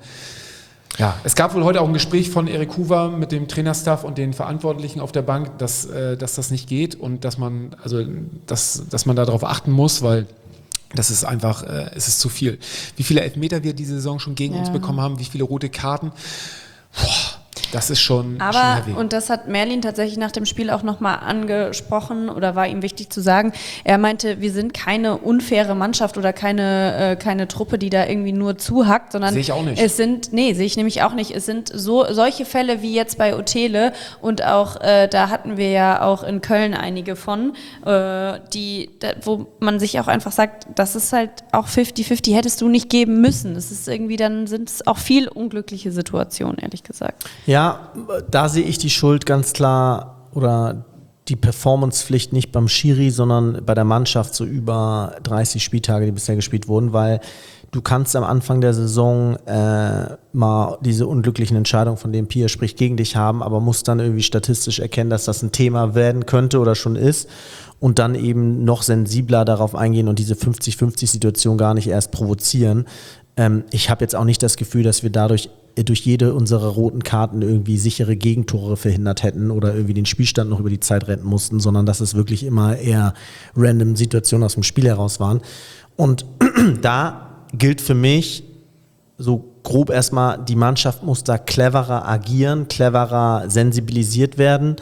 Speaker 1: Ja, es gab wohl heute auch ein Gespräch von Erik Hoover mit dem Trainerstaff und den Verantwortlichen auf der Bank, dass, äh, dass das nicht geht und dass man, also dass, dass man darauf achten muss, weil das ist einfach, äh, es ist zu viel. Wie viele Elfmeter wir diese Saison schon gegen
Speaker 4: Ja.
Speaker 1: uns bekommen haben, wie viele rote Karten. Boah. Das ist schon,
Speaker 4: Aber,
Speaker 1: schon heavy.
Speaker 4: und das hat Merlin tatsächlich nach dem Spiel auch nochmal angesprochen oder war ihm wichtig zu sagen, er meinte, wir sind keine unfaire Mannschaft oder keine, äh, keine Truppe, die da irgendwie nur zuhackt, sondern
Speaker 1: Sehe ich auch nicht.
Speaker 4: es sind, nee, sehe ich nämlich auch nicht, es sind so solche Fälle wie jetzt bei Otele und auch, äh, da hatten wir ja auch in Köln einige von, äh, die, da, wo man sich auch einfach sagt, das ist halt auch fünfzig fünfzig, hättest du nicht geben müssen. Es ist irgendwie, dann sind es auch viel unglückliche Situationen, ehrlich gesagt.
Speaker 2: Ja, da sehe ich die Schuld ganz klar oder die Performancepflicht nicht beim Schiri, sondern bei der Mannschaft so über dreißig Spieltage, die bisher gespielt wurden, weil du kannst am Anfang der Saison äh, mal diese unglücklichen Entscheidungen, von denen Pia spricht, gegen dich haben, aber musst dann irgendwie statistisch erkennen, dass das ein Thema werden könnte oder schon ist und dann eben noch sensibler darauf eingehen und diese fünfzig fünfzig Situation gar nicht erst provozieren. Ähm, ich habe jetzt auch nicht das Gefühl, dass wir dadurch durch jede unserer roten Karten irgendwie sichere Gegentore verhindert hätten oder irgendwie den Spielstand noch über die Zeit retten mussten, sondern dass es wirklich immer eher random Situationen aus dem Spiel heraus waren. Und da gilt für mich so grob erstmal, die Mannschaft muss da cleverer agieren, cleverer sensibilisiert werden.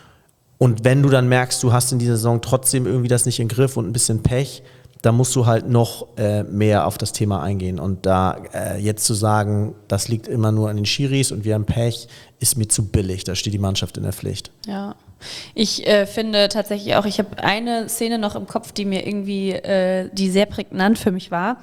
Speaker 2: Und wenn du dann merkst, du hast in dieser Saison trotzdem irgendwie das nicht im Griff und ein bisschen Pech, da musst du halt noch äh, mehr auf das Thema eingehen. Und da äh, jetzt zu sagen, das liegt immer nur an den Schiris und wir haben Pech, ist mir zu billig. Da steht die Mannschaft in der Pflicht.
Speaker 4: Ja, ich äh, finde tatsächlich auch, ich habe eine Szene noch im Kopf, die mir irgendwie, äh, die sehr prägnant für mich war.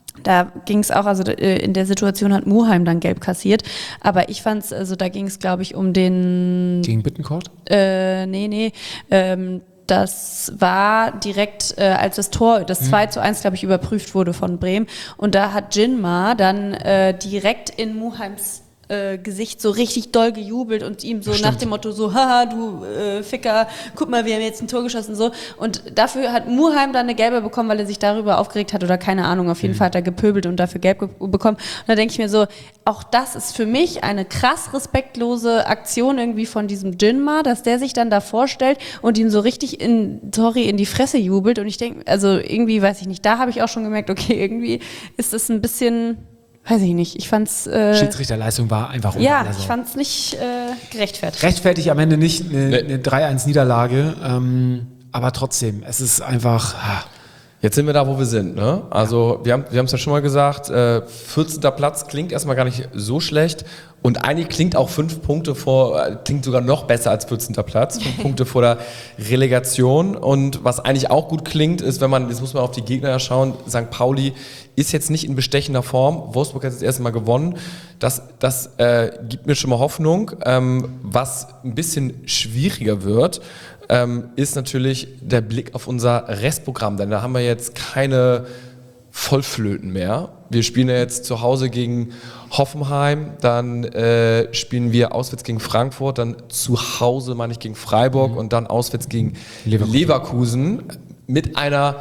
Speaker 4: Da ging es auch, also äh, in der Situation hat Muheim dann gelb kassiert, aber ich fand es, also da ging es, glaube ich, um den...
Speaker 1: Gegen Bittencourt?
Speaker 4: Äh, nee, nee, ähm, das war direkt, äh, als das Tor, das zwei zu eins, glaube ich, überprüft wurde von Bremen. Und da hat Jinma dann äh, direkt in Muheims äh, Gesicht so richtig doll gejubelt und ihm so
Speaker 1: Stimmt.
Speaker 4: nach dem Motto so, haha, du äh, Ficker, guck mal, wir haben jetzt ein Tor geschossen, so. Und dafür hat Muheim dann eine gelbe bekommen, weil er sich darüber aufgeregt hat oder keine Ahnung, auf jeden mhm. Fall hat er gepöbelt und dafür gelb ge- bekommen. Und da denke ich mir so, auch das ist für mich eine krass respektlose Aktion irgendwie von diesem Jinma, dass der sich dann da vorstellt und ihn so richtig in, sorry, in die Fresse jubelt. Und ich denke, also irgendwie, weiß ich nicht, da habe ich auch schon gemerkt, okay, irgendwie ist das ein bisschen, weiß ich nicht, ich fand's... Äh,
Speaker 1: Schiedsrichterleistung war einfach unter
Speaker 4: ja,
Speaker 1: aller
Speaker 4: ich
Speaker 1: Sau.
Speaker 4: fand's nicht äh, gerechtfertigt.
Speaker 1: Rechtfertigt am Ende nicht eine,
Speaker 3: Nee.
Speaker 1: eine drei eins Niederlage, ähm, aber trotzdem, es ist einfach... ah.
Speaker 3: Jetzt sind wir da, wo wir sind. Ne? Also wir haben wir haben es ja schon mal gesagt, äh, vierzehnter Platz klingt erstmal gar nicht so schlecht und eigentlich klingt auch fünf Punkte vor, äh, klingt sogar noch besser als vierzehnter Platz, fünf Punkte vor der Relegation. Und was eigentlich auch gut klingt, ist, wenn man, jetzt muss man auf die Gegner schauen, Sankt Pauli ist jetzt nicht in bestechender Form, Wolfsburg hat das erste Mal gewonnen, das, das äh, gibt mir schon mal Hoffnung. Ähm, was ein bisschen schwieriger wird, Ähm, ist natürlich der Blick auf unser Restprogramm, denn da haben wir jetzt keine Vollflöten mehr. Wir spielen ja jetzt zu Hause gegen Hoffenheim, dann äh, spielen wir auswärts gegen Frankfurt, dann zu Hause, meine ich, gegen Freiburg mhm. und dann auswärts gegen Leverkusen. Leverkusen. Mit einer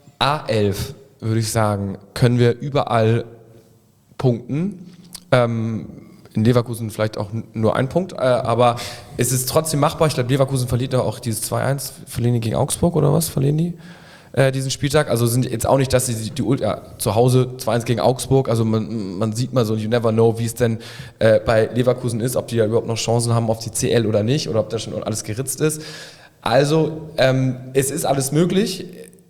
Speaker 3: A elf, würde ich sagen, können wir überall punkten. Ähm, In Leverkusen vielleicht auch nur ein Punkt, äh, aber es ist trotzdem machbar. Ich glaube, Leverkusen verliert ja auch dieses zwei eins. Verlieren die gegen Augsburg oder was? Verlieren die äh, diesen Spieltag? Also sind jetzt auch nicht, dass sie die, die ja, zu Hause zwei eins gegen Augsburg, also man, man sieht mal so, you never know, wie es denn äh, bei Leverkusen ist, ob die ja überhaupt noch Chancen haben auf die C L oder nicht oder ob da schon alles geritzt ist. Also ähm, es ist alles möglich.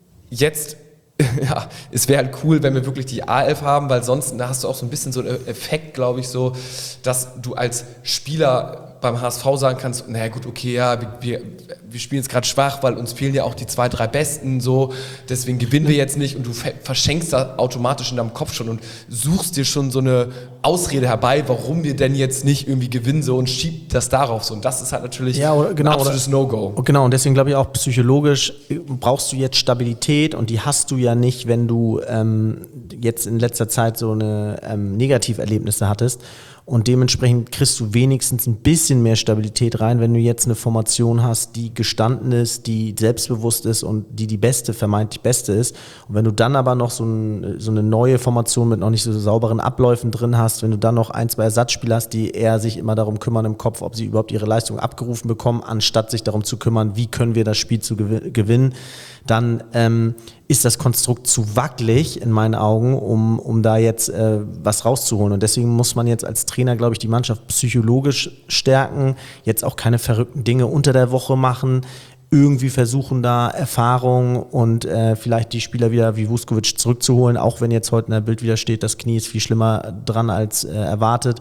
Speaker 3: Jetzt ja, es wäre halt cool, wenn wir wirklich die A elf haben, weil sonst, da hast du auch so ein bisschen so einen Effekt, glaube ich, so, dass du als Spieler beim H S V sagen kannst, naja gut, okay, ja, wir, wir, wir spielen jetzt gerade schwach, weil uns fehlen ja auch die zwei, drei Besten, so, deswegen gewinnen wir jetzt nicht und du verschenkst da automatisch in deinem Kopf schon und suchst dir schon so eine Ausrede herbei, warum wir denn jetzt nicht irgendwie gewinnen, so, und schiebst das darauf, so, und das ist halt natürlich
Speaker 2: Ja, oder, genau,
Speaker 3: ein absolutes No-Go.
Speaker 2: Genau, und deswegen glaube ich auch psychologisch brauchst du jetzt Stabilität und die hast du ja nicht, wenn du ähm, jetzt in letzter Zeit so eine ähm, Negativerlebnisse hattest. Und dementsprechend kriegst du wenigstens ein bisschen mehr Stabilität rein, wenn du jetzt eine Formation hast, die gestanden ist, die selbstbewusst ist und die die beste, vermeintlich beste ist. Und wenn du dann aber noch so, ein, so eine neue Formation mit noch nicht so sauberen Abläufen drin hast, wenn du dann noch ein, zwei Ersatzspieler hast, die eher sich immer darum kümmern im Kopf, ob sie überhaupt ihre Leistung abgerufen bekommen, anstatt sich darum zu kümmern, wie können wir das Spiel zu gew- gewinnen, dann ähm, ist das Konstrukt zu wackelig in meinen Augen, um, um da jetzt äh, was rauszuholen. Und deswegen muss man jetzt als Trainer, glaube ich, die Mannschaft psychologisch stärken, jetzt auch keine verrückten Dinge unter der Woche machen, irgendwie versuchen da Erfahrung und äh, vielleicht die Spieler wieder wie Vuskovic zurückzuholen, auch wenn jetzt heute in der Bild wieder steht, das Knie ist viel schlimmer dran als äh, erwartet.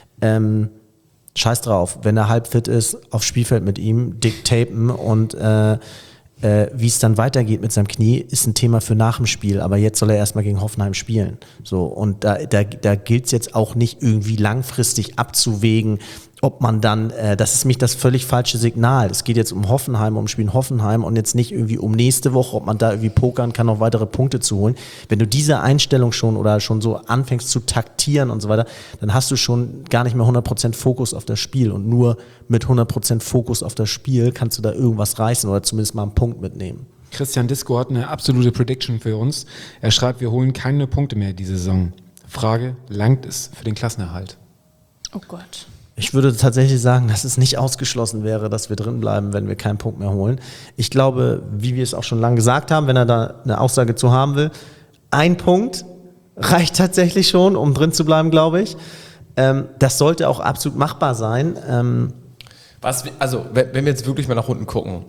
Speaker 2: Ähm, scheiß drauf, wenn er halb fit ist, aufs Spielfeld mit ihm, dick tapen und äh, Äh, wie es dann weitergeht mit seinem Knie, ist ein Thema für nach dem Spiel, aber jetzt soll er erstmal gegen Hoffenheim spielen. So, und da, da, da gilt es jetzt auch nicht irgendwie langfristig abzuwägen, ob man dann, äh, das ist mich das völlig falsche Signal. Es geht jetzt um Hoffenheim, um Spiel in Hoffenheim und jetzt nicht irgendwie um nächste Woche, ob man da irgendwie pokern kann, noch weitere Punkte zu holen. Wenn du diese Einstellung schon oder schon so anfängst zu taktieren und so weiter, dann hast du schon gar nicht mehr hundert Prozent Fokus auf das Spiel und nur mit hundert Prozent Fokus auf das Spiel kannst du da irgendwas reißen oder zumindest mal einen Punkt mitnehmen.
Speaker 1: Christian Disco hat eine absolute Prediction für uns. Er schreibt, wir holen keine Punkte mehr diese Saison. Frage, langt es für den Klassenerhalt?
Speaker 4: Oh Gott.
Speaker 2: Ich würde tatsächlich sagen, dass es nicht ausgeschlossen wäre, dass wir drin bleiben, wenn wir keinen Punkt mehr holen. Ich glaube, wie wir es auch schon lange gesagt haben, wenn er da eine Aussage zu haben will, ein Punkt reicht tatsächlich schon, um drin zu bleiben, glaube ich. Ähm, das sollte auch absolut machbar sein. Ähm
Speaker 3: Was, also, wenn wir jetzt wirklich mal nach unten gucken,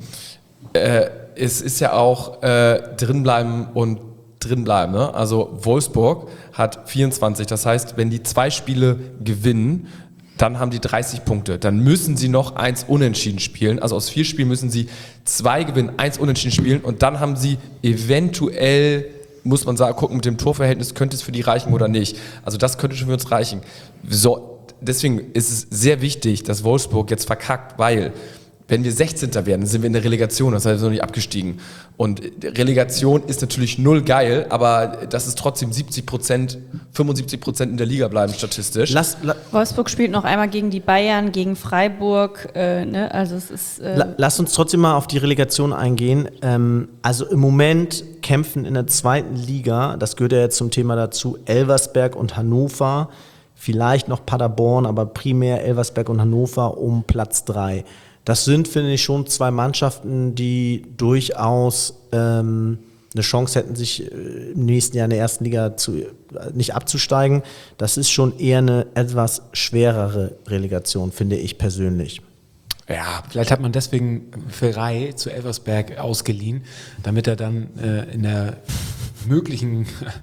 Speaker 3: äh, es ist ja auch äh, drinbleiben und drinbleiben. Ne? Also Wolfsburg hat vierundzwanzig, das heißt, wenn die zwei Spiele gewinnen, dann haben die dreißig Punkte. Dann müssen sie noch eins unentschieden spielen. Also aus vier Spielen müssen sie zwei gewinnen, eins unentschieden spielen und dann haben sie eventuell, muss man sagen, gucken mit dem Torverhältnis, könnte es für die reichen oder nicht. Also das könnte schon für uns reichen. So, deswegen ist es sehr wichtig, dass Wolfsburg jetzt verkackt, weil wenn wir sechzehnter werden, sind wir in der Relegation, das heißt, wir sind noch nicht abgestiegen. Und Relegation ist natürlich null geil, aber das ist trotzdem siebzig Prozent, fünfundsiebzig Prozent in der Liga bleiben statistisch.
Speaker 2: lass, la,
Speaker 4: Wolfsburg spielt noch einmal gegen die Bayern, gegen Freiburg. Äh, ne? Also es ist. Äh
Speaker 2: la, lass uns trotzdem mal auf die Relegation eingehen. Ähm, also im Moment kämpfen in der zweiten Liga, das gehört ja jetzt zum Thema dazu, Elversberg und Hannover, vielleicht noch Paderborn, aber primär Elversberg und Hannover um Platz drei. Das sind, finde ich, schon zwei Mannschaften, die durchaus ähm, eine Chance hätten, sich äh, im nächsten Jahr in der ersten Liga zu, äh, nicht abzusteigen. Das ist schon eher eine etwas schwerere Relegation, finde ich persönlich.
Speaker 1: Ja, vielleicht hat man deswegen Ferrei zu Elversberg ausgeliehen, damit er dann äh, in der möglichen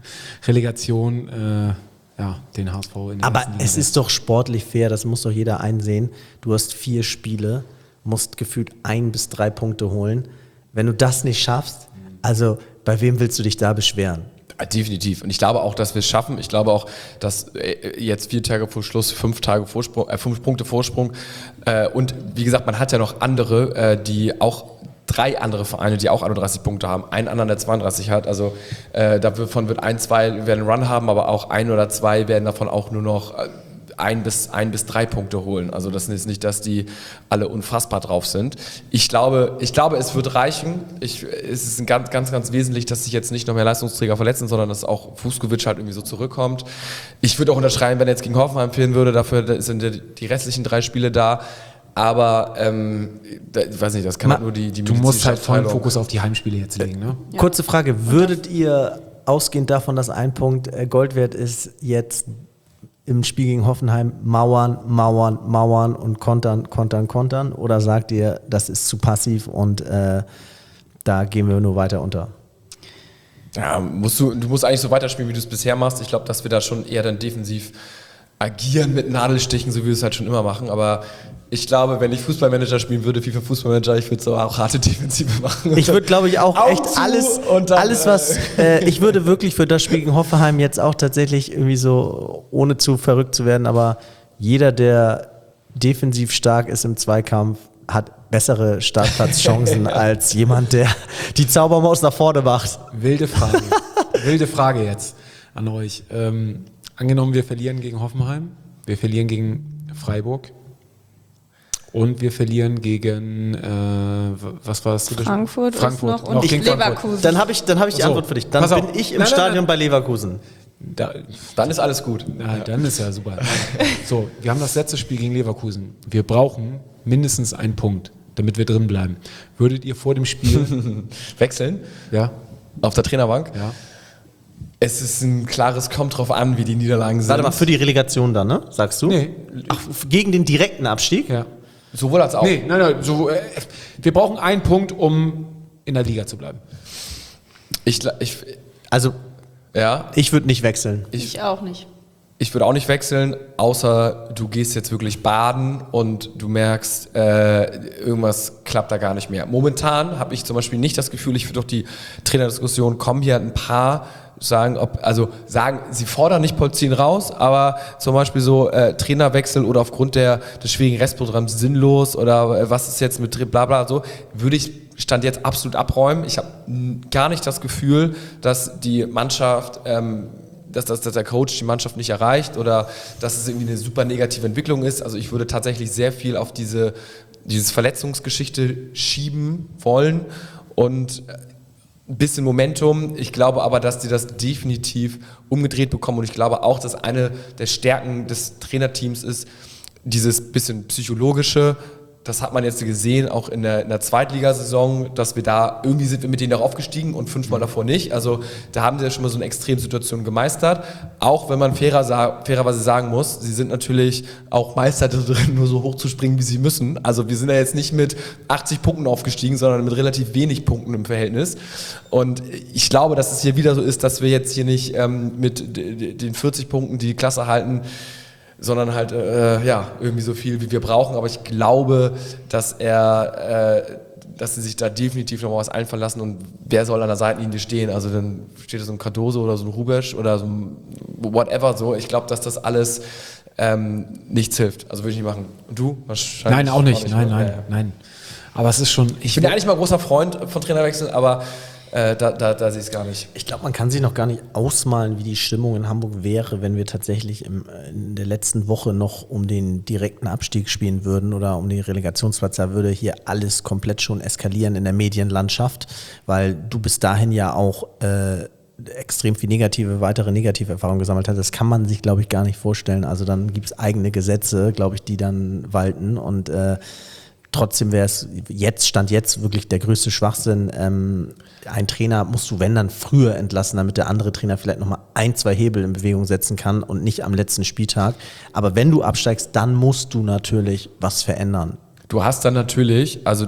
Speaker 1: Relegation äh, ja, den H S V in der
Speaker 2: Aber
Speaker 1: ersten Liga
Speaker 2: es ist doch sportlich fair, das muss doch jeder einsehen. Du hast vier Spiele, musst gefühlt ein bis drei Punkte holen. Wenn du das nicht schaffst, also bei wem willst du dich da beschweren?
Speaker 3: Definitiv. Und ich glaube auch, dass wir es schaffen. Ich glaube auch, dass jetzt vier Tage vor Schluss, fünf Tage Vorsprung, äh, fünf Punkte Vorsprung. Äh, und wie gesagt, man hat ja noch andere, äh, die auch drei andere Vereine, die auch einunddreißig Punkte haben. Einen anderen, der zweiunddreißig hat. Also äh, davon wird ein, zwei werden Run haben, aber auch ein oder zwei werden davon auch nur noch äh, ein bis, ein bis drei Punkte holen. Also das ist nicht, dass die alle unfassbar drauf sind. Ich glaube, ich glaube, es wird reichen. Ich, es ist ein ganz, ganz, ganz wesentlich, dass sich jetzt nicht noch mehr Leistungsträger verletzen, sondern dass auch Vuskovic halt irgendwie so zurückkommt. Ich würde auch unterschreiben, wenn er jetzt gegen Hoffenheim fehlen würde. Dafür sind die restlichen drei Spiele da. Aber, ähm, da, ich weiß nicht, das kann
Speaker 2: Ma,
Speaker 3: halt nur die, die
Speaker 1: Du musst halt vollen
Speaker 3: Abteilung.
Speaker 1: Fokus auf die Heimspiele jetzt legen, ne?
Speaker 4: Ja.
Speaker 2: Kurze Frage, würdet ihr, ausgehend davon, dass ein Punkt äh, Gold wert ist, jetzt im Spiel gegen Hoffenheim mauern, mauern, mauern und kontern, kontern, kontern? Oder sagt ihr, das ist zu passiv und äh, da gehen wir nur weiter unter?
Speaker 3: Ja, musst du, du musst eigentlich so weiterspielen, wie du es bisher machst. Ich glaube, dass wir da schon eher dann defensiv agieren mit Nadelstichen, so wie wir es halt schon immer machen. Aber ich glaube, wenn ich Fußballmanager spielen würde, FIFA Fußballmanager, ich würde so auch harte Defensive machen.
Speaker 2: Ich würde, glaube ich, auch
Speaker 3: Augen
Speaker 2: echt
Speaker 3: zu
Speaker 2: alles,
Speaker 3: und dann,
Speaker 2: alles was, äh, ich würde wirklich für das Spiel gegen Hoffenheim jetzt auch tatsächlich irgendwie so, ohne zu verrückt zu werden, aber jeder, der defensiv stark ist im Zweikampf, hat bessere Startplatzchancen als jemand, der die Zaubermaus nach vorne macht.
Speaker 1: Wilde Frage. Wilde Frage jetzt an euch. Ähm, angenommen, wir verlieren gegen Hoffenheim, wir verlieren gegen Freiburg und wir verlieren gegen, äh, was war das?
Speaker 4: Frankfurt,
Speaker 1: Frankfurt.
Speaker 4: ist noch und
Speaker 1: gegen
Speaker 4: Leverkusen.
Speaker 1: Frankfurt.
Speaker 2: Dann habe ich, dann hab ich die
Speaker 1: So,
Speaker 2: Antwort für dich. Dann
Speaker 1: pass auf.
Speaker 2: bin ich im
Speaker 1: Nein, nein,
Speaker 2: Stadion
Speaker 1: nein.
Speaker 2: bei Leverkusen.
Speaker 1: Da,
Speaker 3: Dann ist alles gut.
Speaker 1: na, dann ist ja super. So, wir haben das letzte Spiel gegen Leverkusen. Wir brauchen mindestens einen Punkt, damit wir drin bleiben. Würdet ihr vor dem Spiel,
Speaker 3: Wechseln?
Speaker 1: ja,
Speaker 3: auf der Trainerbank.
Speaker 1: Ja.
Speaker 3: Es ist ein klares Kommt drauf an, wie die Niederlagen sind.
Speaker 2: Warte mal, für die Relegation dann, ne? Sagst du?
Speaker 1: Nee.
Speaker 2: Ach, gegen den direkten Abstieg?
Speaker 1: Ja.
Speaker 3: Sowohl als auch.
Speaker 1: Nee, nein, nein, so, äh, wir brauchen einen Punkt, um in der Liga zu bleiben.
Speaker 3: Ich, ich,
Speaker 2: Also,
Speaker 3: ja,
Speaker 2: ich würde nicht wechseln.
Speaker 4: Ich auch nicht.
Speaker 3: ich würde auch nicht wechseln, außer du gehst jetzt wirklich baden und du merkst, äh, irgendwas klappt da gar nicht mehr. Momentan habe ich zum Beispiel nicht das Gefühl, ich würde durch die Trainerdiskussion kommen hier ein paar sagen, ob, also sagen, sie fordern nicht Polzin raus, aber zum Beispiel so äh, Trainerwechsel oder aufgrund der, des schwierigen Restprogramms sinnlos oder äh, was ist jetzt mit bla bla so, würde ich Stand jetzt absolut abräumen. Ich habe gar nicht das Gefühl, dass die Mannschaft, ähm, dass, dass, dass der Coach die Mannschaft nicht erreicht oder dass es irgendwie eine super negative Entwicklung ist. Also ich würde tatsächlich sehr viel auf diese dieses Verletzungsgeschichte schieben wollen und ein bisschen Momentum. Ich glaube aber, dass die das definitiv umgedreht bekommen und ich glaube auch, dass eine der Stärken des Trainerteams ist, dieses bisschen psychologische. Das hat man jetzt gesehen, auch in der, in der Zweitligasaison, dass wir da, irgendwie sind wir mit denen auch aufgestiegen und fünfmal davor nicht. Also da haben sie ja schon mal so eine Extremsituation gemeistert. Auch wenn man fairer, fairerweise sagen muss, sie sind natürlich auch Meister drin, nur so hoch zu springen, wie sie müssen. Also wir sind ja jetzt nicht mit achtzig Punkten aufgestiegen, sondern mit relativ wenig Punkten im Verhältnis. Und ich glaube, dass es hier wieder so ist, dass wir jetzt hier nicht ähm, mit den vierzig Punkten die Klasse halten, sondern halt, äh, ja, irgendwie so viel, wie wir brauchen. Aber ich glaube, dass er, äh, dass sie sich da definitiv noch mal was einfallen lassen und wer soll an der Seitenlinie stehen? Also dann steht da so ein Cardoso oder so ein Rubesch oder so ein whatever so. Ich glaube, dass das alles ähm, nichts hilft. Also würde ich nicht machen. Und du? Wahrscheinlich
Speaker 1: Nein, auch nicht.
Speaker 3: Auch nicht
Speaker 1: nein,
Speaker 3: mehr.
Speaker 1: nein,
Speaker 3: Ja, ja.
Speaker 1: nein. Aber es ist schon... Ich,
Speaker 3: Ich bin ja eigentlich mal ein großer Freund von Trainerwechsel, aber äh, da, da, da sehe ich es gar nicht.
Speaker 2: Ich glaube, man kann sich noch gar nicht ausmalen, wie die Stimmung in Hamburg wäre, wenn wir tatsächlich im, in der letzten Woche noch um den direkten Abstieg spielen würden oder um den Relegationsplatz. Da würde hier alles komplett schon eskalieren in der Medienlandschaft, weil du bis dahin ja auch äh, extrem viel negative, weitere negative Erfahrungen gesammelt hast. Das kann man sich, glaube ich, gar nicht vorstellen. Also dann gibt es eigene Gesetze, glaube ich, die dann walten und äh, trotzdem wäre es jetzt, Stand jetzt, wirklich der größte Schwachsinn. Ähm, ein Trainer musst du, wenn dann, früher entlassen, damit der andere Trainer vielleicht nochmal ein, zwei Hebel in Bewegung setzen kann und nicht am letzten Spieltag. Aber wenn du absteigst, dann musst du natürlich was verändern.
Speaker 3: Du hast dann natürlich, also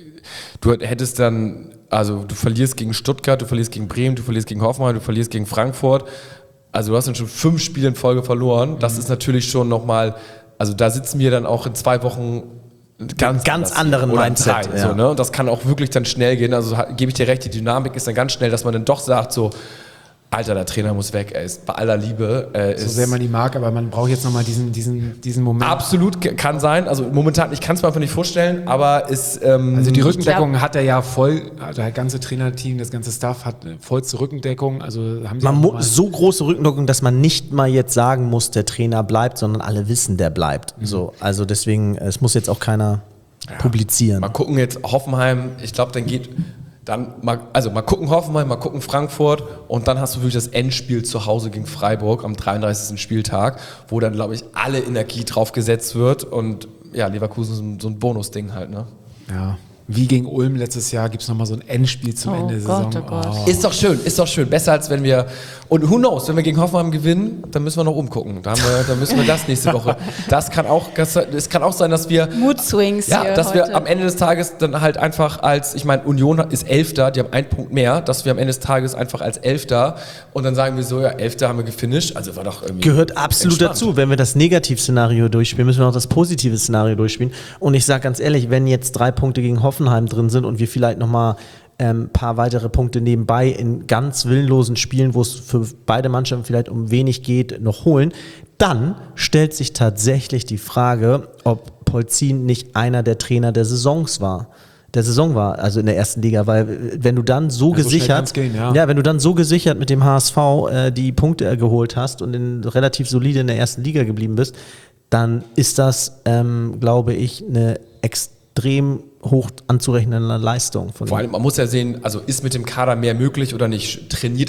Speaker 3: du hättest dann, also du verlierst gegen Stuttgart, du verlierst gegen Bremen, du verlierst gegen Hoffenheim, du verlierst gegen Frankfurt. Also du hast dann schon fünf Spiele in Folge verloren. Das ist natürlich schon nochmal, also da sitzen wir dann auch in zwei Wochen ganz,
Speaker 2: ganz
Speaker 3: anders
Speaker 2: anderen
Speaker 3: oder
Speaker 2: Mindset.
Speaker 3: drei,
Speaker 2: Ja.
Speaker 3: so, ne? Und das kann auch wirklich dann schnell gehen. Also ha- gebe ich dir recht, die Dynamik ist dann ganz schnell, dass man dann doch sagt so, Alter, der Trainer muss weg, er ist bei aller Liebe. Äh,
Speaker 1: so
Speaker 3: ist
Speaker 1: sehr man die mag, aber man braucht jetzt nochmal diesen, diesen, diesen Moment.
Speaker 3: absolut k- kann sein. Also momentan, ich kann es mir einfach nicht vorstellen, aber ist ähm,
Speaker 1: Also die
Speaker 3: ich
Speaker 1: Rückendeckung
Speaker 4: glaub-
Speaker 1: hat er ja voll, also das ganze Trainerteam, das ganze Staff hat vollste Rückendeckung. Also haben sie
Speaker 2: Man
Speaker 1: auch
Speaker 2: mu-
Speaker 1: noch mal-
Speaker 2: so große Rückendeckung, dass man nicht mal jetzt sagen muss, der Trainer bleibt, sondern alle wissen, der bleibt. So, also deswegen, es muss jetzt auch keiner publizieren.
Speaker 3: Mal gucken jetzt Hoffenheim, ich glaube, dann geht dann mal, also mal gucken Hoffenheim, mal gucken Frankfurt und dann hast du wirklich das Endspiel zu Hause gegen Freiburg am dreiunddreißigsten Spieltag, wo dann, glaube ich, alle Energie drauf gesetzt wird und ja, Leverkusen ist so ein- so ein Bonusding halt, ne?
Speaker 1: Ja, wie gegen Ulm letztes Jahr gibt es nochmal so ein Endspiel zum
Speaker 4: Oh
Speaker 1: Ende der
Speaker 4: Gott,
Speaker 1: Saison.
Speaker 4: oh Gott.
Speaker 3: Ist doch schön, ist doch schön. Besser als wenn wir, und who knows, wenn wir gegen Hoffenheim gewinnen, dann müssen wir noch umgucken. Da haben wir, dann müssen wir das nächste Woche. Das kann auch, das, es kann auch sein, dass wir
Speaker 4: Mood Swings
Speaker 3: Ja,
Speaker 4: hier
Speaker 3: dass
Speaker 4: heute.
Speaker 3: wir am Ende des Tages dann halt einfach als, ich meine, Union ist Elfter, die haben einen Punkt mehr, dass wir am Ende des Tages einfach als Elfter und dann sagen wir so, ja, Elfter haben wir gefinisht, also war doch irgendwie
Speaker 2: Gehört absolut
Speaker 3: entspannt.
Speaker 2: dazu. Wenn wir das Negativszenario durchspielen, müssen wir auch das positive Szenario durchspielen. Und ich sage ganz ehrlich, wenn jetzt drei Punkte gegen Hoffenheim drin sind und wir vielleicht nochmal ein ähm, paar weitere Punkte nebenbei in ganz willenlosen Spielen, wo es für beide Mannschaften vielleicht um wenig geht, noch holen, dann stellt sich tatsächlich die Frage, ob Polzin nicht einer der Trainer der Saisons war. Der Saison war, also in der ersten Liga, weil wenn du dann so
Speaker 1: Ja, so schnell
Speaker 2: gesichert,
Speaker 1: kann's gehen, ja.
Speaker 2: ja, wenn du dann so gesichert mit dem H S V äh, die Punkte äh, geholt hast und in, relativ solide in der ersten Liga geblieben bist, dann ist das, ähm, glaube ich, eine extrem hoch anzurechnende Leistung. Von
Speaker 3: Vor
Speaker 2: ihm.
Speaker 3: allem, man muss ja sehen, also ist mit dem Kader mehr möglich oder nicht? Trainiert er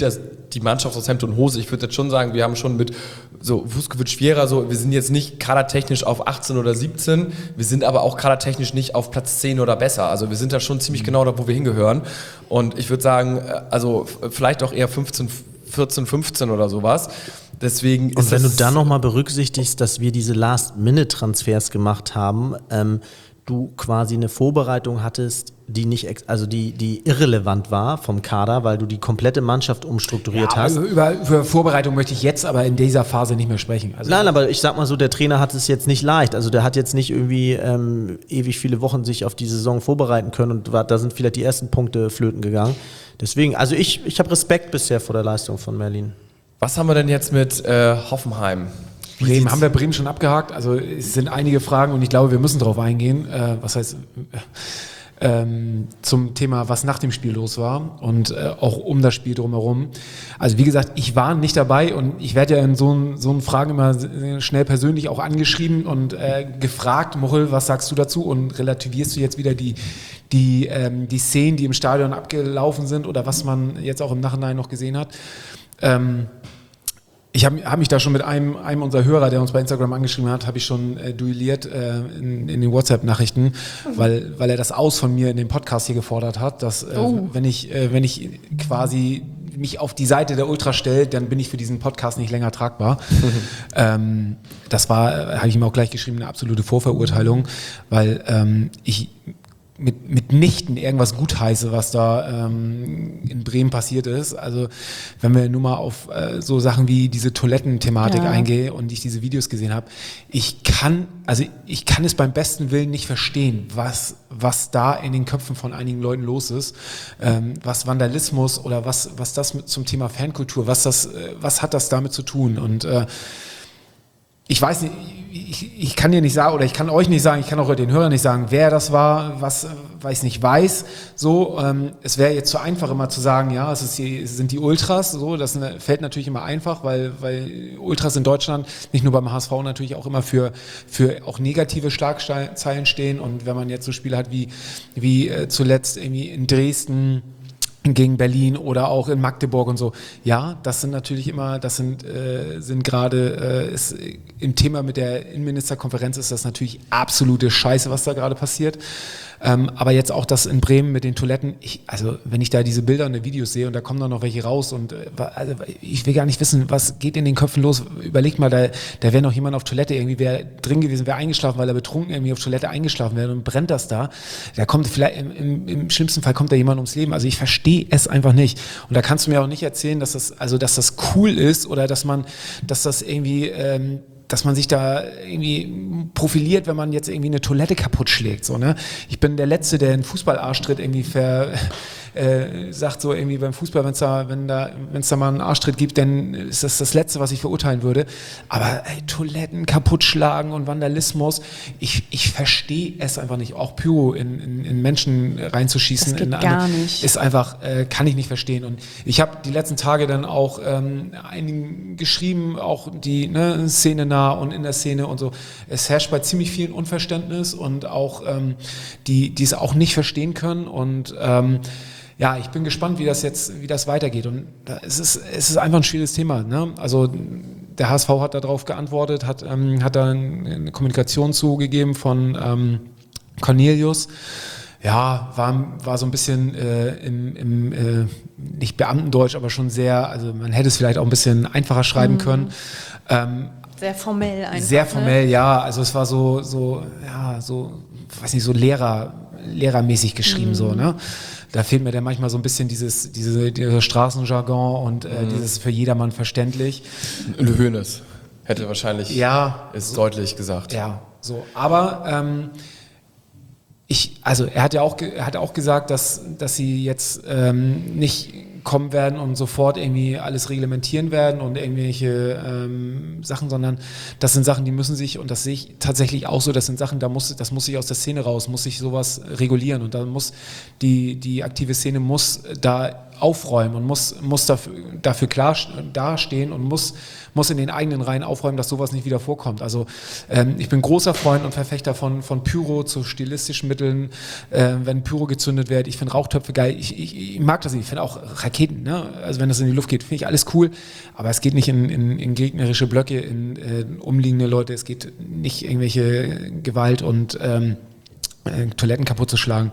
Speaker 3: die Mannschaft aus Hemd und Hose. Ich würde jetzt schon sagen, wir haben schon mit so Vuskovic, Vieira, so, wir sind jetzt nicht kadertechnisch auf achtzehn oder siebzehn, wir sind aber auch kadertechnisch nicht auf Platz zehn oder besser. Also wir sind da schon ziemlich genau da, wo wir hingehören. Und ich würde sagen, also vielleicht auch eher fünfzehn, vierzehn, fünfzehn oder sowas. Deswegen
Speaker 2: und wenn du dann nochmal berücksichtigst, dass wir diese Last-Minute-Transfers gemacht haben, ähm, du quasi eine Vorbereitung hattest, die nicht, ex- also die, die irrelevant war vom Kader, weil du die komplette Mannschaft umstrukturiert
Speaker 1: Ja,
Speaker 2: hast.
Speaker 1: über, über Vorbereitung möchte ich jetzt aber in dieser Phase nicht mehr sprechen. Also
Speaker 2: Nein, aber ich sag mal so, der Trainer hat es jetzt nicht leicht. Also der hat jetzt nicht irgendwie ähm, ewig viele Wochen sich auf die Saison vorbereiten können und war, da sind vielleicht die ersten Punkte flöten gegangen. Deswegen, also ich, ich habe Respekt bisher vor der Leistung von Merlin.
Speaker 3: Was haben wir denn jetzt mit äh, Hoffenheim?
Speaker 1: Bremen, haben wir Bremen schon abgehakt? Also es sind einige Fragen und ich glaube, wir müssen darauf eingehen. Äh, was heißt äh, ähm, zum Thema, was nach dem Spiel los war und äh, auch um das Spiel drumherum. Also wie gesagt, ich war nicht dabei und ich werde ja in so, so einen Fragen immer schnell persönlich auch angeschrieben und äh, gefragt, Muchel, was sagst du dazu? Und relativierst du jetzt wieder die, die, ähm, die Szenen, die im Stadion abgelaufen sind oder was man jetzt auch im Nachhinein noch gesehen hat? Ähm, Ich habe hab mich da schon mit einem, einem unserer Hörer, der uns bei Instagram angeschrieben hat, habe ich schon äh, duelliert äh, in, in den WhatsApp-Nachrichten, mhm. weil, weil er das Aus von mir in dem Podcast hier gefordert hat, dass äh, oh. wenn ich äh, wenn ich quasi mich auf die Seite der Ultra stelle, dann bin ich für diesen Podcast nicht länger tragbar. Mhm. Ähm, das war, habe ich ihm auch gleich geschrieben, eine absolute Vorverurteilung, weil ähm, ich mit mitnichten irgendwas gutheiße, was da ähm, in Bremen passiert ist. Also wenn wir nur mal auf äh, so Sachen wie diese Toilettenthematik ja. eingehe und ich diese Videos gesehen habe, ich kann, also ich kann es beim besten Willen nicht verstehen, was was da in den Köpfen von einigen Leuten los ist, ähm, was Vandalismus oder was was das mit zum Thema Fankultur, was das, äh, was hat das damit zu tun? Und äh, ich weiß nicht, ich, ich kann dir nicht sagen, oder ich kann euch nicht sagen, ich kann auch den Hörern nicht sagen, wer das war, was, weil ich es nicht weiß. So, ähm, es wäre jetzt zu einfach immer zu sagen, ja, es, ist die, es sind die Ultras. So, das fällt natürlich immer einfach, weil, weil Ultras in Deutschland nicht nur beim H S V natürlich auch immer für für auch negative Schlagzeilen stehen. Und wenn man jetzt so Spiele hat wie wie äh, zuletzt irgendwie in Dresden gegen Berlin oder auch in Magdeburg und so. Ja, das sind natürlich immer, das sind, äh, sind gerade, äh, im Thema mit der Innenministerkonferenz ist das natürlich absolute Scheiße, was da gerade passiert. Ähm, aber jetzt auch das in Bremen mit den Toiletten, ich, also wenn ich da diese Bilder und die Videos sehe und da kommen dann noch welche raus und äh, also ich will gar nicht wissen, was geht in den Köpfen los. Überlegt mal, da, da wäre noch jemand auf Toilette, irgendwie wäre drin gewesen, wäre eingeschlafen, weil er betrunken irgendwie auf Toilette eingeschlafen wäre und brennt das da. Da kommt vielleicht, im, im, im schlimmsten Fall kommt da jemand ums Leben. Also ich verstehe es einfach nicht. Und da kannst du mir auch nicht erzählen, dass das, also dass das cool ist oder dass man, dass das irgendwie, ähm, dass man sich da irgendwie profiliert, wenn man jetzt irgendwie eine Toilette kaputt schlägt. So, ne? Ich bin der Letzte, der einen Fußball-Arschtritt irgendwie ver, äh, sagt so irgendwie beim Fußball, wenn's da, wenn da, wenn es da mal einen Arschtritt gibt, dann ist das das Letzte, was ich verurteilen würde. Aber ey, Toiletten kaputt schlagen und Vandalismus, ich, ich verstehe es einfach nicht. Auch Pyro in, in, in Menschen reinzuschießen,
Speaker 4: das geht
Speaker 1: in,
Speaker 4: gar nicht.
Speaker 1: ist einfach, äh, kann ich nicht verstehen. Und ich habe die letzten Tage dann auch ähm, einigen geschrieben, auch die ne, Szene nah und in der Szene und so. Es herrscht bei ziemlich vielen Unverständnis und auch ähm, die, die es auch nicht verstehen können. Und ähm, ja, ich bin gespannt, wie das jetzt, wie das weitergeht. Und da, es ist, es ist einfach ein schwieriges Thema. Ne? Also der H S V hat darauf geantwortet, hat, ähm, hat da eine Kommunikation zugegeben von ähm, Cornelius. Ja, war, war so ein bisschen äh, im, im äh, nicht Beamtendeutsch, aber schon sehr, also man hätte es vielleicht auch ein bisschen einfacher schreiben mhm. können. Ähm,
Speaker 4: sehr formell einfach.
Speaker 1: Sehr formell, ne? Ja. Also es war so, so, ja, so, weiß nicht, so Lehrer, lehrermäßig geschrieben, mhm. so, ne? Da fehlt mir dann manchmal so ein bisschen dieses, diese, dieser Straßenjargon und äh, mhm. dieses für jedermann verständlich.
Speaker 3: Hoeneß hätte wahrscheinlich,
Speaker 1: ja,
Speaker 3: ist deutlich gesagt.
Speaker 1: Ja, so, aber ähm, ich, also er hat ja auch, er hat auch gesagt, dass, dass sie jetzt ähm, nicht kommen werden und sofort irgendwie alles reglementieren werden und irgendwelche ähm, Sachen, sondern das sind Sachen, die müssen sich, und das sehe ich tatsächlich auch so, das sind Sachen, da muss, das muss sich aus der Szene raus, muss sich sowas regulieren und da muss die, die aktive Szene muss da aufräumen und muss, muss dafür, dafür klar dastehen und muss, muss in den eigenen Reihen aufräumen, dass sowas nicht wieder vorkommt. Also ähm, ich bin großer Freund und Verfechter von, von Pyro zu stilistischen Mitteln, äh, wenn Pyro gezündet wird. Ich finde Rauchtöpfe geil. Ich, ich, ich mag das nicht. Ich finde auch Raketen, ne? Also wenn das in die Luft geht, finde ich alles cool. Aber es geht nicht in, in, in gegnerische Blöcke, in äh, umliegende Leute. Es geht nicht irgendwelche Gewalt und ähm, äh, Toiletten kaputt zu schlagen.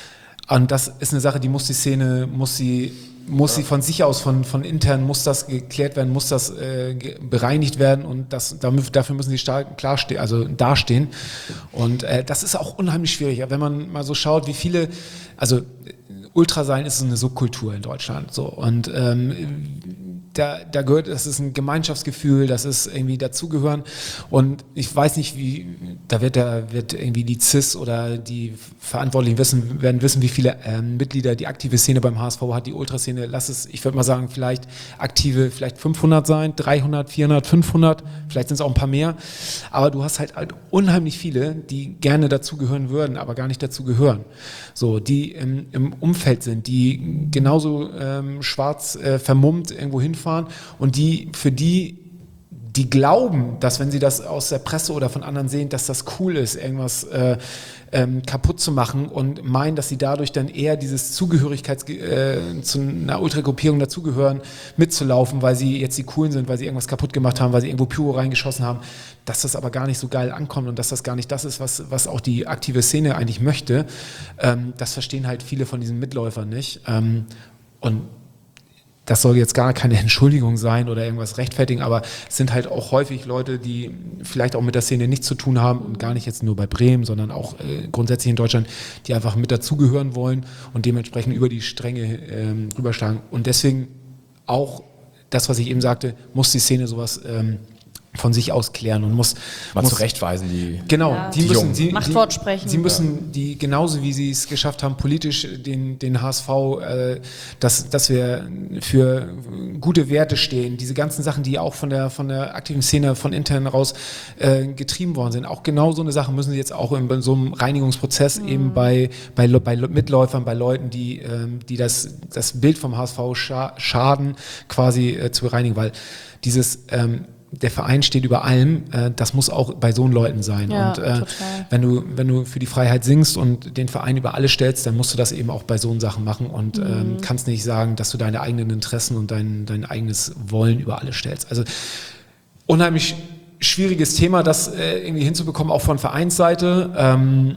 Speaker 1: Und das ist eine Sache, die muss die Szene, muss sie, muss sie von sich aus, von, von intern, muss das geklärt werden, muss das äh, ge- bereinigt werden und das, damit, dafür müssen sie stark, klar ste- also dastehen. Und äh, das ist auch unheimlich schwierig. Wenn man mal so schaut, wie viele, also Ultrasein ist eine Subkultur in Deutschland. So. Und ähm, da, da gehört, das ist ein Gemeinschaftsgefühl, das ist irgendwie dazugehören. Und ich weiß nicht, wie, da wird, da wird irgendwie die C I S oder die Verantwortlichen wissen, werden wissen, wie viele ähm, Mitglieder die aktive Szene beim H S V hat, die Ultraszene. Lass es, ich würde mal sagen, vielleicht aktive, vielleicht fünfhundert sein, dreihundert, vierhundert, fünfhundert, vielleicht sind es auch ein paar mehr. Aber du hast halt, halt unheimlich viele, die gerne dazugehören würden, aber gar nicht dazugehören. So, die im, im Umfeld sind, die genauso ähm, schwarz äh, vermummt irgendwo hinfahren und die, für die, die glauben, dass wenn sie das aus der Presse oder von anderen sehen, dass das cool ist, irgendwas äh, ähm, kaputt zu machen und meinen, dass sie dadurch dann eher dieses Zugehörigkeits äh, zu einer Ultragruppierung dazugehören, mitzulaufen, weil sie jetzt die Coolen sind, weil sie irgendwas kaputt gemacht haben, weil sie irgendwo Pyro reingeschossen haben, dass das aber gar nicht so geil ankommt und dass das gar nicht das ist, was, was auch die aktive Szene eigentlich möchte. Ähm, das verstehen halt viele von diesen Mitläufern nicht. Ähm, und das soll jetzt gar keine Entschuldigung sein oder irgendwas rechtfertigen, aber es sind halt auch häufig Leute, die vielleicht auch mit der Szene nichts zu tun haben und gar nicht jetzt nur bei Bremen, sondern auch äh, grundsätzlich in Deutschland, die einfach mit dazugehören wollen und dementsprechend über die Stränge ähm, rüberschlagen. Und deswegen auch das, was ich eben sagte, muss die Szene sowas ähm, von sich aus klären und muss
Speaker 3: Mal
Speaker 1: muss,
Speaker 3: zurechtweisen, die.
Speaker 1: Genau,
Speaker 4: Ja.
Speaker 1: die,
Speaker 3: Die
Speaker 1: müssen,
Speaker 3: Jungen.
Speaker 1: sie,
Speaker 4: Machtwort
Speaker 1: die,
Speaker 4: sprechen.
Speaker 1: Sie müssen die genauso wie sie es geschafft haben, politisch den, den H S V, äh, dass, dass wir für gute Werte stehen, diese ganzen Sachen, die auch von der von der aktiven Szene von intern raus äh, getrieben worden sind. Auch genau so eine Sache müssen sie jetzt auch in so einem Reinigungsprozess mhm. eben bei, bei, bei Mitläufern, bei Leuten, die, ähm, die das, das Bild vom H S V scha- schaden, quasi äh, zu bereinigen, weil dieses ähm, der Verein steht über allem, äh, das muss auch bei so Leuten sein.
Speaker 4: Ja,
Speaker 1: und äh,
Speaker 4: total.
Speaker 1: wenn du, wenn du für die Freiheit singst und den Verein über alles stellst, dann musst du das eben auch bei so Sachen machen und mhm. ähm, kannst nicht sagen, dass du deine eigenen Interessen und dein, dein eigenes Wollen über alles stellst. Also unheimlich schwieriges Thema, das äh, irgendwie hinzubekommen, auch von Vereinsseite. Ähm,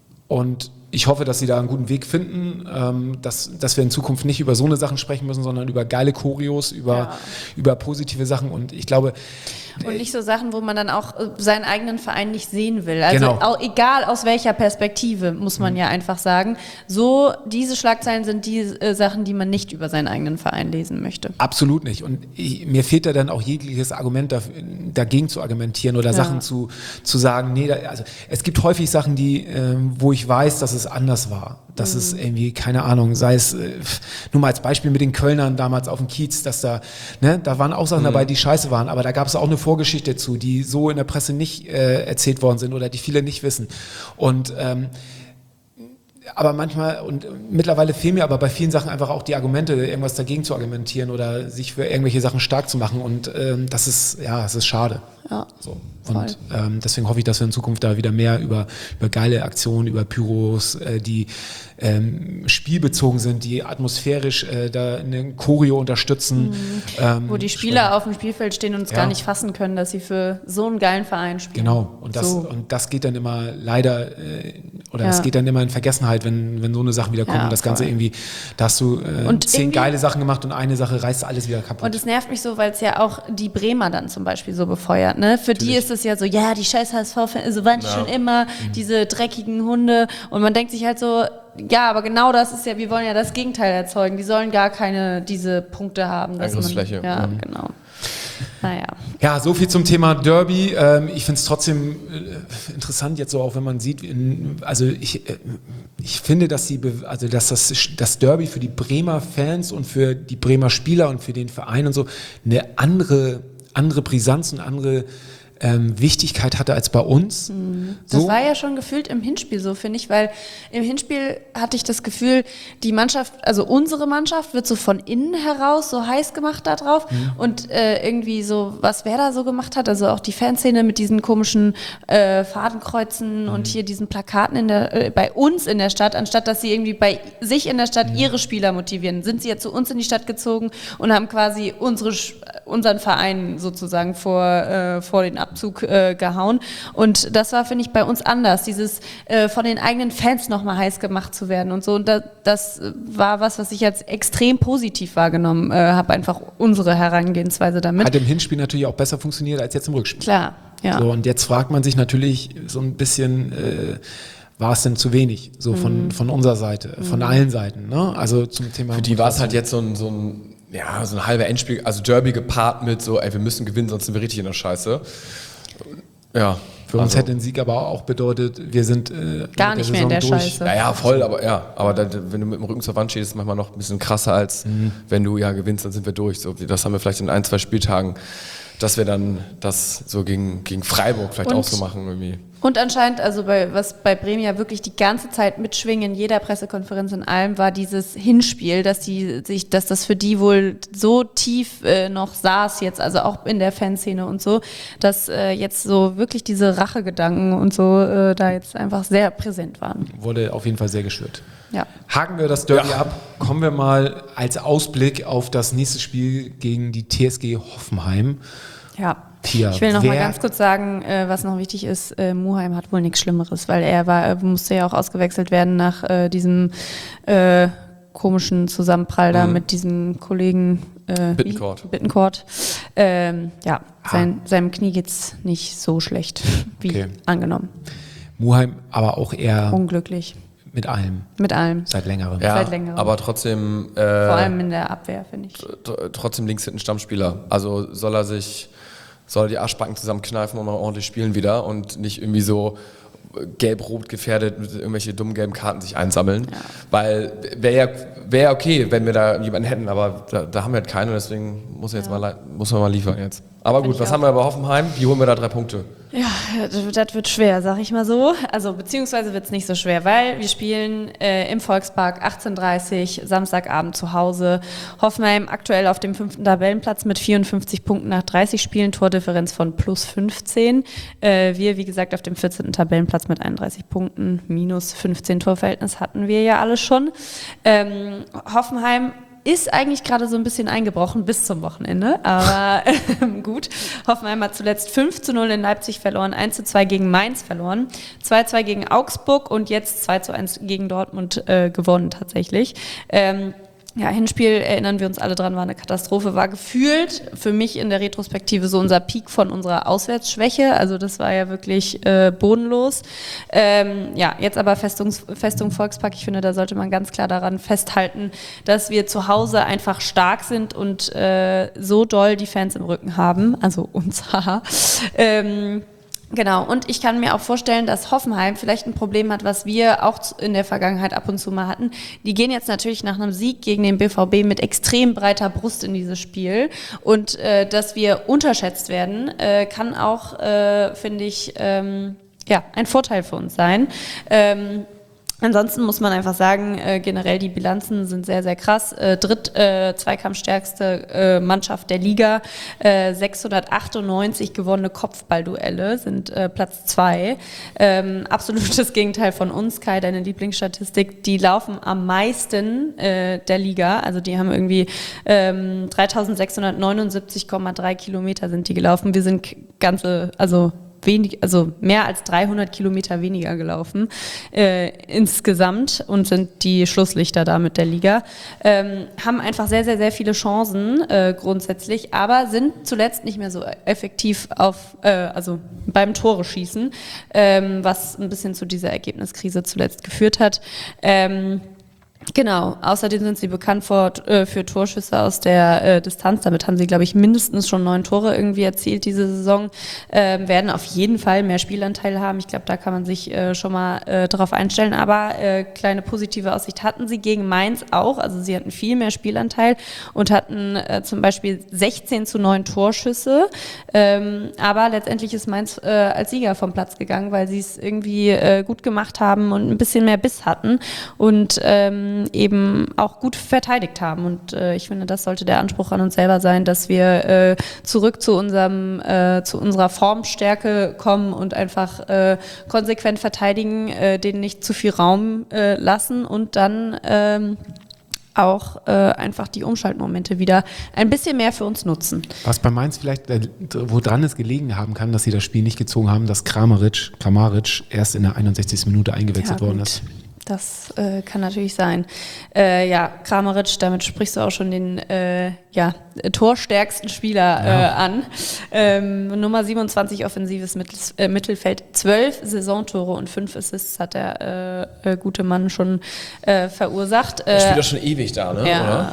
Speaker 1: und ich hoffe, dass sie da einen guten Weg finden, ähm, dass, dass wir in Zukunft nicht über so eine Sachen sprechen müssen, sondern über geile Choreos, über,
Speaker 4: Ja.
Speaker 1: über positive Sachen. Und ich glaube,
Speaker 4: Und nicht so Sachen, wo man dann auch äh, seinen eigenen Verein nicht sehen will. Also
Speaker 1: Genau.
Speaker 4: auch, egal aus welcher Perspektive, muss man ja einfach sagen. So, diese Schlagzeilen sind die äh, Sachen, die man nicht über seinen eigenen Verein lesen möchte.
Speaker 1: absolut nicht. Und ich, mir fehlt da dann auch jegliches Argument dafür, dagegen zu argumentieren oder
Speaker 4: Ja.
Speaker 1: Sachen zu, zu sagen. Nee, da, also es gibt häufig Sachen, die, ähm, wo ich weiß, dass es anders war. Dass
Speaker 4: Mhm.
Speaker 1: es irgendwie, keine Ahnung, sei es, äh, nur mal als Beispiel mit den Kölnern damals auf dem Kiez, dass da, ne, da waren auch Sachen dabei, die scheiße waren, aber da gab es auch eine Vorgeschichte zu, die so in der Presse nicht äh, erzählt worden sind oder die viele nicht wissen. Und ähm, aber manchmal und mittlerweile fehlen mir aber bei vielen Sachen einfach auch die Argumente, irgendwas dagegen zu argumentieren oder sich für irgendwelche Sachen stark zu machen und ähm, das ist, ja, es ist schade.
Speaker 4: Ja,
Speaker 1: So.
Speaker 4: voll.
Speaker 1: Und ähm, deswegen hoffe ich, dass wir in Zukunft da wieder mehr über, über geile Aktionen, über Pyros, äh, die ähm, spielbezogen sind, die atmosphärisch äh, da eine Choreo unterstützen. Ähm,
Speaker 4: Wo die Spieler auf dem Spielfeld stehen und es
Speaker 1: Ja.
Speaker 4: gar nicht fassen können, dass sie für so einen geilen Verein spielen.
Speaker 1: Genau, und das,
Speaker 4: So.
Speaker 1: und das geht dann immer leider, äh, oder
Speaker 4: Ja.
Speaker 1: es geht dann immer in Vergessenheit, wenn, wenn so eine Sachen wieder kommen.
Speaker 4: Ja,
Speaker 1: und das Ganze
Speaker 4: voll.
Speaker 1: irgendwie, da hast du äh,
Speaker 4: Und
Speaker 1: zehn
Speaker 4: irgendwie-
Speaker 1: geile Sachen gemacht und eine Sache reißt alles wieder kaputt.
Speaker 4: Und es nervt mich so, weil es ja auch die Bremer dann zum Beispiel so befeuert. Ne? Für die ist es ja so, ja, die scheiß H S V-Fans, so waren die schon immer,
Speaker 1: Mhm.
Speaker 4: diese dreckigen Hunde. Und man denkt sich halt so, ja, aber genau das ist ja, wir wollen ja das Gegenteil erzeugen. Die sollen gar keine, diese Punkte haben. Dass
Speaker 3: Angriffsfläche.
Speaker 4: Man, ja,
Speaker 1: Mhm.
Speaker 4: genau. Naja.
Speaker 1: Ja, so viel zum Thema Derby. Ähm, ich finde es trotzdem äh, interessant jetzt so, auch wenn man sieht, in, also ich, äh, ich finde, dass, die, Be- also dass das, das Derby für die Bremer Fans und für die Bremer Spieler und für den Verein und so eine andere, andere Brisanz und andere ähm, Wichtigkeit hatte als bei uns.
Speaker 4: Mhm. Das
Speaker 1: so.
Speaker 4: war ja schon gefühlt im Hinspiel so, finde ich, weil im Hinspiel hatte ich das Gefühl, die Mannschaft, also unsere Mannschaft wird so von innen heraus so heiß gemacht da drauf mhm. und äh, irgendwie so, was Werder so gemacht hat, also auch die Fanszene mit diesen komischen äh, Fadenkreuzen mhm. und hier diesen Plakaten in der, äh, bei uns in der Stadt, anstatt dass sie irgendwie bei sich in der Stadt mhm. ihre Spieler motivieren, sind sie ja zu uns in die Stadt gezogen und haben quasi unsere, unseren Verein sozusagen vor, äh, vor den Abzug äh, gehauen. Und das war, finde ich, bei uns anders, dieses äh, von den eigenen Fans nochmal heiß gemacht zu werden und so. Und da, das war was, was ich jetzt extrem positiv wahrgenommen äh, habe, einfach unsere Herangehensweise damit.
Speaker 1: Hat im Hinspiel natürlich auch besser funktioniert als jetzt im Rückspiel.
Speaker 4: Klar, ja.
Speaker 1: So, und jetzt fragt man sich natürlich so ein bisschen, äh, war es denn zu wenig, so von, mhm. von unserer Seite, von mhm. allen Seiten, ne? Also zum Thema.
Speaker 3: Für die war es halt jetzt so ein, so ein ja, so ein halber Endspiel, also Derby gepaart mit so, ey, wir müssen gewinnen, sonst sind wir richtig in der Scheiße. Ja.
Speaker 1: Für uns
Speaker 3: also,
Speaker 1: hätte ein Sieg aber auch bedeutet, wir sind äh,
Speaker 4: gar nicht mehr in der durch. Scheiße.
Speaker 3: Naja, voll, aber ja, aber da, wenn du mit dem Rücken zur Wand stehst, ist es manchmal noch ein bisschen krasser, als mhm. wenn du ja gewinnst, dann sind wir durch. So, das haben wir vielleicht in ein, zwei Spieltagen, dass wir dann das so gegen, gegen Freiburg vielleicht
Speaker 4: und,
Speaker 3: auch so machen irgendwie.
Speaker 4: Und anscheinend, also bei, was bei Bremen ja wirklich die ganze Zeit mitschwingen, in jeder Pressekonferenz in allem, war dieses Hinspiel, dass die sich, dass das für die wohl so tief äh, noch saß jetzt, also auch in der Fanszene und so, dass äh, jetzt so wirklich diese Rachegedanken und so äh, da jetzt einfach sehr präsent waren.
Speaker 1: Wurde auf jeden Fall sehr geschürt.
Speaker 4: Ja.
Speaker 1: Haken wir das Derby
Speaker 3: ja.
Speaker 1: ab, kommen wir mal als Ausblick auf das nächste Spiel gegen die T S G Hoffenheim.
Speaker 4: Ja.
Speaker 1: Pia,
Speaker 4: ich will noch mal ganz kurz sagen, äh, was noch wichtig ist, äh, Muheim hat wohl nichts Schlimmeres, weil er war, er musste ja auch ausgewechselt werden nach äh, diesem äh, komischen Zusammenprall da mhm. mit diesem Kollegen äh,
Speaker 3: Bittencourt.
Speaker 4: Bittencourt. Ähm, ja, sein, seinem Knie geht's nicht so schlecht, wie okay. angenommen.
Speaker 1: Muheim aber auch eher
Speaker 4: unglücklich.
Speaker 1: Mit allem.
Speaker 4: Mit allem.
Speaker 1: Seit längerem.
Speaker 3: Ja,
Speaker 4: Seit längerem.
Speaker 3: Aber trotzdem. Äh,
Speaker 4: Vor allem in der Abwehr, finde ich.
Speaker 3: T- trotzdem links hinten Stammspieler. Also soll er sich, soll er die Arschbacken zusammenkneifen und mal ordentlich spielen wieder und nicht irgendwie so gelb-rot gefährdet mit irgendwelche dummen gelben Karten sich einsammeln. Ja. Weil wäre ja wär okay, wenn wir da jemanden hätten, aber da, da haben wir halt keinen und deswegen muss er jetzt ja. mal, muss man mal liefern jetzt. Aber gut, was haben wir bei Hoffenheim? Wie holen wir da drei Punkte?
Speaker 4: Ja, das wird schwer, sag ich mal so. Also beziehungsweise wird es nicht so schwer, weil wir spielen äh, im Volkspark achtzehn Uhr dreißig, Samstagabend zu Hause. Hoffenheim aktuell auf dem fünften Tabellenplatz mit vierundfünfzig Punkten nach dreißig Spielen, Tordifferenz von plus fünfzehn. Äh, wir, wie gesagt, auf dem vierzehnten Tabellenplatz mit einunddreißig Punkten, minus fünfzehn Torverhältnis hatten wir ja alle schon. Ähm, Hoffenheim ist eigentlich gerade so ein bisschen eingebrochen bis zum Wochenende, aber äh, gut. Hoffenheim hat zuletzt fünf zu null in Leipzig verloren, eins zu zwei gegen Mainz verloren, zwei zu zwei gegen Augsburg und jetzt zwei zu eins gegen Dortmund äh, gewonnen tatsächlich. Ähm, Ja, Hinspiel, erinnern wir uns alle dran, war eine Katastrophe, war gefühlt für mich in der Retrospektive so unser Peak von unserer Auswärtsschwäche, also das war ja wirklich äh, bodenlos. Ähm, ja, jetzt aber Festungs, Festung Volkspark, ich finde, da sollte man ganz klar daran festhalten, dass wir zu Hause einfach stark sind und äh, so doll die Fans im Rücken haben, also uns, haha. ähm, Genau, und ich kann mir auch vorstellen, dass Hoffenheim vielleicht ein Problem hat, was wir auch in der Vergangenheit ab und zu mal hatten. Die gehen jetzt natürlich nach einem Sieg gegen den B V B mit extrem breiter Brust in dieses Spiel. Und äh, dass wir unterschätzt werden, äh, kann auch, äh, finde ich, ähm, ja, ein Vorteil für uns sein. Ähm, Ansonsten muss man einfach sagen, äh, generell die Bilanzen sind sehr, sehr krass. Äh, dritt äh, zweikampfstärkste äh, Mannschaft der Liga, äh, sechshundertachtundneunzig gewonnene Kopfballduelle sind äh, Platz zwei. Ähm, absolutes Gegenteil von uns, Kai, deine Lieblingsstatistik. Die laufen am meisten äh, der Liga, also die haben irgendwie ähm, dreitausendsechshundertneunundsiebzig Komma drei Kilometer sind die gelaufen. Wir sind ganze, also wenig, also mehr als dreihundert Kilometer weniger gelaufen äh, insgesamt und sind die Schlusslichter da mit der Liga. Ähm, haben einfach sehr, sehr, sehr viele Chancen äh, grundsätzlich, aber sind zuletzt nicht mehr so effektiv auf, äh, also beim Tore schießen, ähm, was ein bisschen zu dieser Ergebniskrise zuletzt geführt hat. Ähm, Genau, außerdem sind sie bekannt vor, äh, für Torschüsse aus der äh, Distanz. Damit haben sie, glaube ich, mindestens schon neun Tore irgendwie erzielt diese Saison. Ähm, werden auf jeden Fall mehr Spielanteil haben. Ich glaube, da kann man sich äh, schon mal äh, drauf einstellen. Aber äh, kleine positive Aussicht hatten sie gegen Mainz auch. Also sie hatten viel mehr Spielanteil und hatten äh, zum Beispiel sechzehn zu neun Torschüsse. Ähm, aber letztendlich ist Mainz äh, als Sieger vom Platz gegangen, weil sie es irgendwie äh, gut gemacht haben und ein bisschen mehr Biss hatten. Und ähm, eben auch gut verteidigt haben. Und äh, ich finde, das sollte der Anspruch an uns selber sein, dass wir äh, zurück zu unserem, äh, zu unserer Formstärke kommen und einfach äh, konsequent verteidigen, äh, denen nicht zu viel Raum äh, lassen und dann ähm, auch äh, einfach die Umschaltmomente wieder ein bisschen mehr für uns nutzen.
Speaker 1: Was bei Mainz vielleicht, äh, woran es gelegen haben kann, dass sie das Spiel nicht gezogen haben, dass Kramaric, Kramaric erst in der einundsechzigsten Minute eingewechselt
Speaker 4: Ja,
Speaker 1: worden
Speaker 4: gut.
Speaker 1: ist.
Speaker 4: Das äh, kann natürlich sein. Äh, ja, Kramaric, damit sprichst du auch schon den äh, ja, torstärksten Spieler äh,
Speaker 1: Ja.
Speaker 4: an. Ähm, Nummer siebenundzwanzig offensives Mittel, äh, Mittelfeld, zwölf Saisontore und fünf Assists hat der äh, äh, gute Mann schon äh, verursacht.
Speaker 3: Der
Speaker 4: Äh,
Speaker 3: spielt doch schon ewig da, ne?
Speaker 4: ja.
Speaker 3: Oder?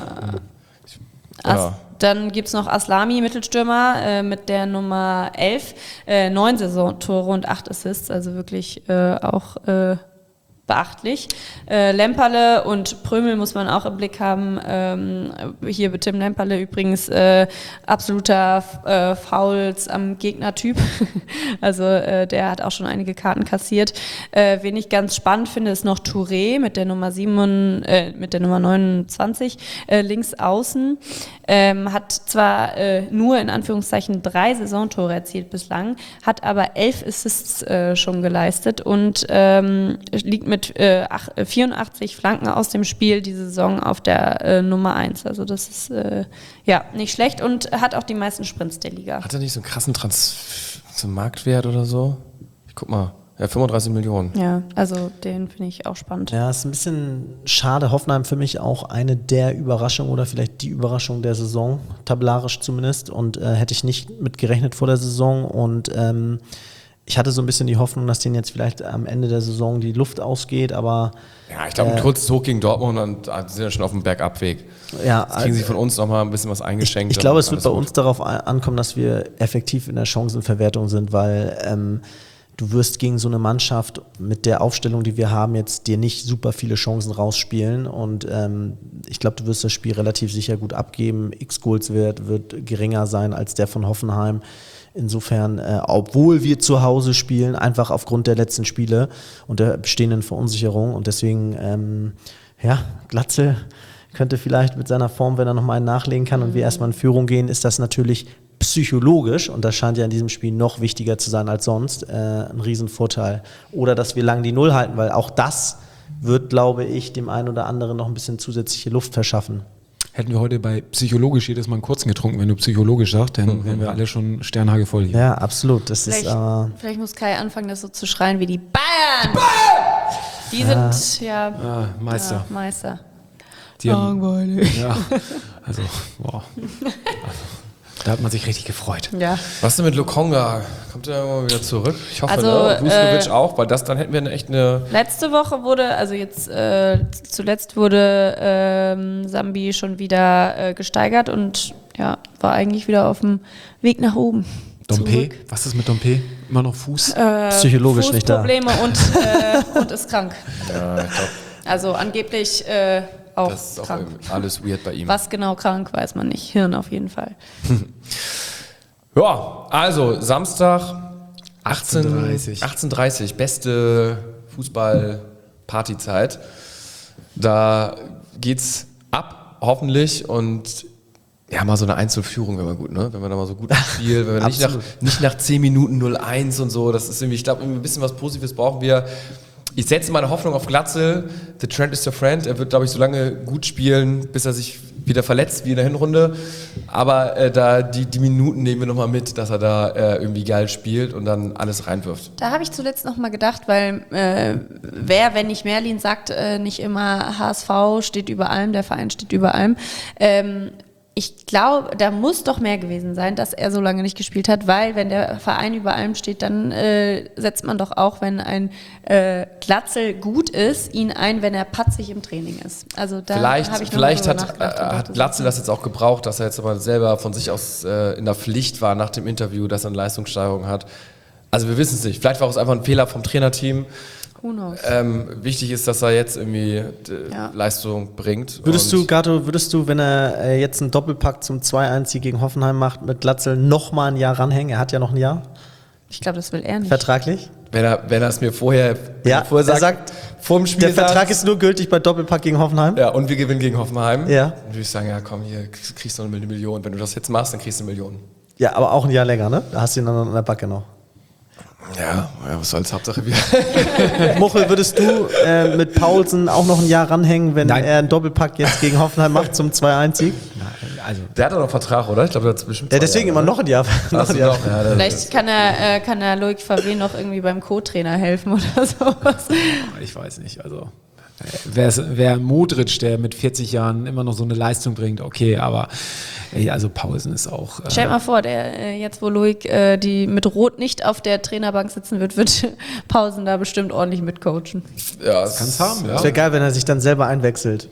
Speaker 4: As
Speaker 3: Ja.
Speaker 4: Dann gibt es noch Aslami, Mittelstürmer, äh, mit der Nummer elf, äh, neun Saisontore und acht Assists, also wirklich äh, auch äh, beachtlich. Äh, Lemperle und Prömel muss man auch im Blick haben. Ähm, hier bei Tim Lemperle übrigens äh, absoluter äh, Fouls am Gegnertyp. Also äh, der hat auch schon einige Karten kassiert. Äh, wen ich ganz spannend finde, ist noch Touré mit der Nummer sieben, äh, mit der Nummer neunundzwanzig äh, links außen. Ähm, hat zwar äh, nur in Anführungszeichen drei Saisontore erzielt bislang, hat aber elf Assists äh, schon geleistet und ähm, liegt mit mit äh, vierundachtzig Flanken aus dem Spiel diese Saison auf der äh, Nummer eins. Also das ist äh, ja nicht schlecht und hat auch die meisten Sprints der Liga.
Speaker 3: Hat er nicht so einen krassen Trans zum Marktwert oder so? Ich guck mal. Ja, fünfunddreißig Millionen.
Speaker 4: Ja, also den finde ich auch spannend.
Speaker 2: Ja, ist ein bisschen schade. Hoffenheim für mich auch eine der Überraschungen oder vielleicht die Überraschung der Saison, tabellarisch zumindest. Und äh, hätte ich nicht mit gerechnet vor der Saison. Und ähm, ich hatte so ein bisschen die Hoffnung, dass denen jetzt vielleicht am Ende der Saison die Luft ausgeht, aber
Speaker 3: Ja, ich glaube, ein
Speaker 2: Äh,
Speaker 3: kurzes Hoch gegen Dortmund und äh, sind ja schon auf dem Bergabweg.
Speaker 2: ja,
Speaker 3: Jetzt kriegen sie von uns nochmal ein bisschen was eingeschenkt.
Speaker 2: Ich, ich glaube,
Speaker 3: und
Speaker 2: es wird
Speaker 3: alles
Speaker 2: bei
Speaker 3: gut.
Speaker 2: uns darauf a- ankommen, dass wir effektiv in der Chancenverwertung sind, weil ähm, du wirst gegen so eine Mannschaft mit der Aufstellung, die wir haben, jetzt dir nicht super viele Chancen rausspielen und ähm, ich glaube, du wirst das Spiel relativ sicher gut abgeben. X-Goals-Wert wird geringer sein als der von Hoffenheim. Insofern, äh, obwohl wir zu Hause spielen, einfach aufgrund der letzten Spiele und der bestehenden Verunsicherung und deswegen, ähm, ja, Glatzel könnte vielleicht mit seiner Form, wenn er noch mal einen nachlegen kann und wir erstmal in Führung gehen, ist das natürlich psychologisch, und das scheint ja in diesem Spiel noch wichtiger zu sein als sonst, äh, ein Riesenvorteil. Oder dass wir lang die Null halten, weil auch das wird, glaube ich, dem einen oder anderen noch ein bisschen zusätzliche Luft verschaffen.
Speaker 1: Hätten wir heute bei psychologisch jedes Mal einen kurzen getrunken, wenn du psychologisch sagst, dann wären wir alle schon sternhagelvoll hier.
Speaker 2: Ja, absolut. Das
Speaker 4: Vielleicht,
Speaker 2: ist äh,
Speaker 4: vielleicht muss Kai anfangen, das so zu schreien wie die Bayern. Die sind ja,
Speaker 1: Ah, Meister.
Speaker 4: ja Meister.
Speaker 1: Die haben, ja, also, wow. Also, da hat man sich richtig gefreut.
Speaker 4: Ja.
Speaker 3: Was ist denn mit Lokonga? Kommt er irgendwann wieder zurück? Ich hoffe,
Speaker 4: Also,
Speaker 3: ne? Vucevic
Speaker 4: äh,
Speaker 3: auch, weil das, dann hätten wir eine, echt eine...
Speaker 4: Letzte Woche wurde, also jetzt äh, zuletzt wurde ähm, Sambi schon wieder äh, gesteigert und ja, war eigentlich wieder auf dem Weg nach oben.
Speaker 1: Dompe,
Speaker 4: Zurück.
Speaker 1: was ist mit Dompe? Immer noch Fuß?
Speaker 4: Äh,
Speaker 2: Psychologisch nicht da.
Speaker 4: Fußprobleme und, äh, und ist krank.
Speaker 3: Ja, ich glaube,
Speaker 4: Also angeblich äh, auch
Speaker 3: das ist auch
Speaker 4: krank.
Speaker 3: irgendwie alles weird bei ihm.
Speaker 4: Was genau krank, weiß man nicht. Hirn auf jeden Fall.
Speaker 3: Ja, also Samstag achtzehn Uhr
Speaker 1: dreißig.
Speaker 3: achtzehn Uhr dreißig, beste Fußball-Partyzeit. Da geht's ab, hoffentlich, und ja, mal so eine Einzelführung wäre mal gut, ne? Wenn man da mal so gut spielt, wenn wir nicht nach,
Speaker 2: Absolut.
Speaker 3: nicht nach zehn Minuten null eins und so, das ist irgendwie, ich glaube, ein bisschen was Positives brauchen wir. Ich setze meine Hoffnung auf Glatzel. The Trent is your friend. Er wird, glaube ich, so lange gut spielen, bis er sich wieder verletzt, wie in der Hinrunde. Aber äh, da die, die Minuten nehmen wir nochmal mit, dass er da äh, irgendwie geil spielt und dann alles reinwirft.
Speaker 4: Da habe ich zuletzt noch mal gedacht, weil äh, wer, wenn nicht Merlin, sagt äh, nicht immer H S V steht über allem, der Verein steht über allem. Ähm, ich glaube, da muss doch mehr gewesen sein, dass er so lange nicht gespielt hat, weil wenn der Verein über allem steht, dann äh, setzt man doch auch, wenn ein äh, Glatzel gut ist, ihn ein, wenn er patzig im Training ist. Also da
Speaker 3: Vielleicht,
Speaker 4: habe ich noch
Speaker 3: vielleicht
Speaker 4: mal drüber
Speaker 3: hat,
Speaker 4: nachgedacht,
Speaker 3: äh, hat Glatzel das jetzt auch gebraucht, dass er jetzt aber selber von sich aus äh, in der Pflicht war nach dem Interview, dass er eine Leistungssteigerung hat. Also wir wissen es nicht. Vielleicht war es einfach ein Fehler vom Trainerteam.
Speaker 4: Who knows?
Speaker 3: Ähm, wichtig ist, dass er jetzt irgendwie äh,
Speaker 4: Ja.
Speaker 3: Leistung bringt.
Speaker 2: Würdest
Speaker 3: Und
Speaker 2: du, Gato, würdest du, wenn er äh, jetzt einen Doppelpack zum zwei eins gegen Hoffenheim macht, mit Glatzel noch mal ein Jahr ranhängen? Er hat ja noch ein Jahr
Speaker 4: Ich glaube, das will er nicht.
Speaker 2: vertraglich.
Speaker 3: wenn er, wenn er es mir vorher,
Speaker 2: Ja,
Speaker 3: vorher
Speaker 2: er
Speaker 3: sagt,
Speaker 2: sagt,
Speaker 3: vor dem Spiel
Speaker 2: Der Vertrag
Speaker 3: sagt,
Speaker 2: ist nur gültig bei Doppelpack gegen Hoffenheim.
Speaker 3: ja, und wir gewinnen gegen Hoffenheim.
Speaker 2: Ja.
Speaker 3: Dann würde ich sagen, ja komm, hier kriegst du noch eine Million. Wenn du das jetzt machst, dann kriegst du eine Million.
Speaker 2: Ja, aber auch ein Jahr länger, ne? Da hast du ihn dann an der Backe noch.
Speaker 3: Ja, ja was soll's, Hauptsache wir.
Speaker 2: Muchel, würdest du äh, mit Paulsen auch noch ein Jahr ranhängen, wenn
Speaker 1: Nein.
Speaker 2: er einen Doppelpack jetzt gegen Hoffenheim macht zum zwei eins Sieg?
Speaker 1: Also,
Speaker 3: Der hat doch noch einen Vertrag, oder? Ich glaube, der hat bestimmt
Speaker 2: Ja,
Speaker 3: zwei
Speaker 2: deswegen
Speaker 3: Jahre,
Speaker 2: immer noch ein Jahr. noch
Speaker 3: Achso,
Speaker 2: ein Jahr.
Speaker 3: doch, ja, das-
Speaker 4: Vielleicht kann er, äh, kann er Loic Favre noch irgendwie beim Co-Trainer helfen oder sowas.
Speaker 1: ich weiß nicht, also wer, wer Modric, der mit vierzig Jahren immer noch so eine Leistung bringt, okay, aber ey, also Paulsen ist auch... Äh,
Speaker 4: Stell dir mal vor, der, äh, jetzt wo Loic äh, die mit Rot nicht auf der Trainerbank sitzen wird, wird Pausen da bestimmt ordentlich mitcoachen.
Speaker 3: Ja, es
Speaker 1: kann's haben, ja.
Speaker 2: Es wäre geil, wenn er sich dann selber einwechselt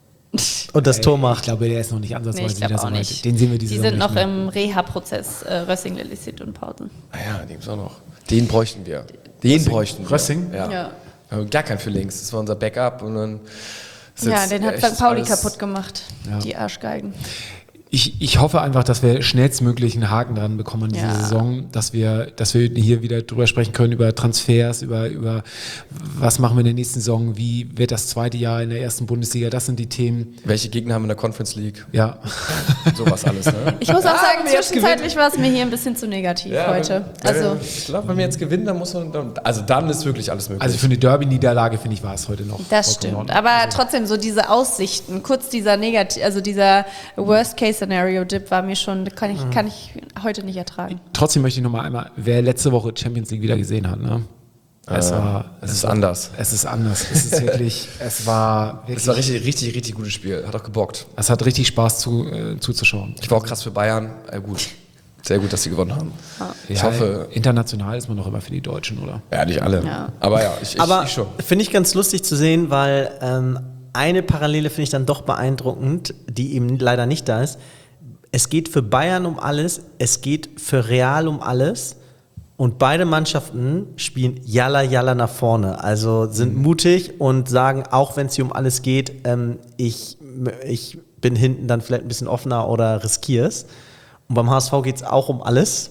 Speaker 2: und das
Speaker 1: ey,
Speaker 2: Tor
Speaker 1: Ich
Speaker 2: macht.
Speaker 1: glaube, der ist noch nicht
Speaker 4: Nee,
Speaker 1: ansatzweise
Speaker 4: ich glaube
Speaker 1: wieder so
Speaker 4: auch
Speaker 1: weit.
Speaker 4: nicht.
Speaker 1: Den sehen wir diese
Speaker 4: Die
Speaker 1: Saison
Speaker 4: sind noch
Speaker 1: nicht mehr.
Speaker 4: im Reha-Prozess, äh, Rössing, Lillicit und Pausen.
Speaker 3: Ah ja, den gibt's auch noch. Den bräuchten wir. Den bräuchten wir.
Speaker 1: Rössing?
Speaker 3: Ja.
Speaker 4: Ja.
Speaker 3: Wir haben gar keinen für links. Das war unser Backup. Und dann ist
Speaker 4: Ja,
Speaker 3: jetzt
Speaker 4: den hat
Speaker 3: echt
Speaker 4: Sankt Pauli
Speaker 3: alles-
Speaker 4: kaputt gemacht,
Speaker 1: Ja.
Speaker 4: die Arschgeigen.
Speaker 1: Ich, ich hoffe einfach, dass wir schnellstmöglich einen Haken dran bekommen an dieser
Speaker 4: Ja.
Speaker 1: Saison, dass wir, dass wir hier wieder drüber sprechen können, über Transfers, über, über was machen wir in der nächsten Saison, wie wird das zweite Jahr in der ersten Bundesliga, das sind die Themen.
Speaker 3: Welche Gegner haben wir in der Conference League?
Speaker 1: Ja,
Speaker 3: Sowas alles, ne?
Speaker 4: Ich muss auch
Speaker 3: Ah,
Speaker 4: sagen,
Speaker 3: wenn wir jetzt
Speaker 4: zwischenzeitlich war es mir hier ein bisschen zu negativ heute.
Speaker 3: wenn-
Speaker 4: Also,
Speaker 3: ich glaube, wenn wir jetzt gewinnen, dann muss man, dann, also dann ist wirklich alles möglich.
Speaker 1: also für eine Derby-Niederlage, finde ich, war es heute noch.
Speaker 4: das
Speaker 1: vollkommen in
Speaker 4: stimmt.
Speaker 1: Ordnung.
Speaker 4: Aber trotzdem, so diese Aussichten, kurz dieser Negativ, also dieser Worst-Case-Scenario-Dip war mir schon, kann ich, kann ich heute nicht ertragen.
Speaker 1: Trotzdem möchte ich noch mal einmal, wer letzte Woche Champions League wieder gesehen hat, ne? Es war,
Speaker 3: es ist anders.
Speaker 1: es ist anders. Es ist wirklich, es war wirklich,
Speaker 3: Es war richtig, richtig, richtig gutes Spiel. Hat auch gebockt.
Speaker 1: es hat richtig Spaß zu, äh, zuzuschauen.
Speaker 3: Ich war auch krass für Bayern. Äh, gut. Sehr gut, dass sie gewonnen haben. Ich
Speaker 1: Ja,
Speaker 3: hoffe,
Speaker 1: international ist man doch immer für die Deutschen, oder?
Speaker 3: ja, nicht alle.
Speaker 4: Ja.
Speaker 3: Aber ja, ich, ich,
Speaker 2: Aber
Speaker 3: ich schon.
Speaker 2: finde ich ganz lustig zu sehen, weil ähm, eine Parallele finde ich dann doch beeindruckend, die eben leider nicht da ist. Es geht für Bayern um alles, es geht für Real um alles und beide Mannschaften spielen Jalla Jalla nach vorne. Also sind mutig und sagen, auch wenn es hier um alles geht, ähm, ich, ich bin hinten dann vielleicht ein bisschen offener oder riskiere es. Und beim H S V geht es auch um alles.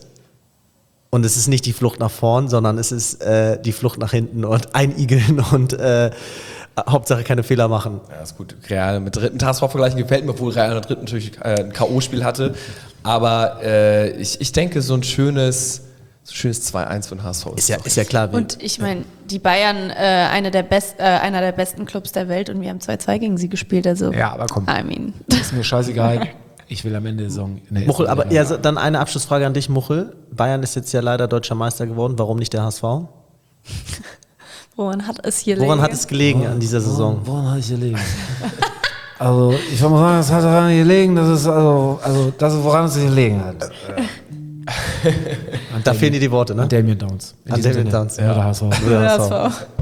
Speaker 2: Und es ist nicht die Flucht nach vorn, sondern es ist äh, die Flucht nach hinten und einigeln und äh, Hauptsache keine Fehler machen.
Speaker 3: Ja, ist gut. Real mit dritten H S V vergleichen gefällt mir, obwohl Real in der dritten natürlich äh, ein K O-Spiel hatte. Aber äh, ich, ich denke, so ein schönes, so ein schönes zwei eins für den H S V
Speaker 2: Ist ja,
Speaker 3: doch
Speaker 2: ist ja klar. wie-
Speaker 4: Und ich meine, die Bayern, äh, eine der best, äh, einer der besten Clubs der Welt und wir haben zwei zwei gegen sie gespielt. Also,
Speaker 1: Ja, aber komm.
Speaker 4: I mean.
Speaker 1: Ist mir scheißegal. Ich will am Ende der Saison in der
Speaker 2: Muchel,
Speaker 1: ersten
Speaker 2: aber
Speaker 1: Liga.
Speaker 2: ja, so- dann eine Abschlussfrage an dich, Muchel. Bayern ist jetzt ja leider deutscher Meister geworden. Warum nicht der H S V?
Speaker 4: Woran hat es hier
Speaker 2: Woran
Speaker 4: liegen?
Speaker 2: hat es gelegen an dieser Saison?
Speaker 6: Woran hat es gelegen? Also, ich muss sagen, es hat daran gelegen, dass es, also, also, das ist, woran es gelegen hat.
Speaker 2: Da fehlen dir die Worte, ne?
Speaker 1: Damien Downs. In
Speaker 2: An
Speaker 1: diesem
Speaker 2: Damien
Speaker 1: Sinne.
Speaker 2: Downs.
Speaker 1: Ja. Der H S V.
Speaker 2: Der
Speaker 4: Ja,
Speaker 2: H S V.
Speaker 4: das war-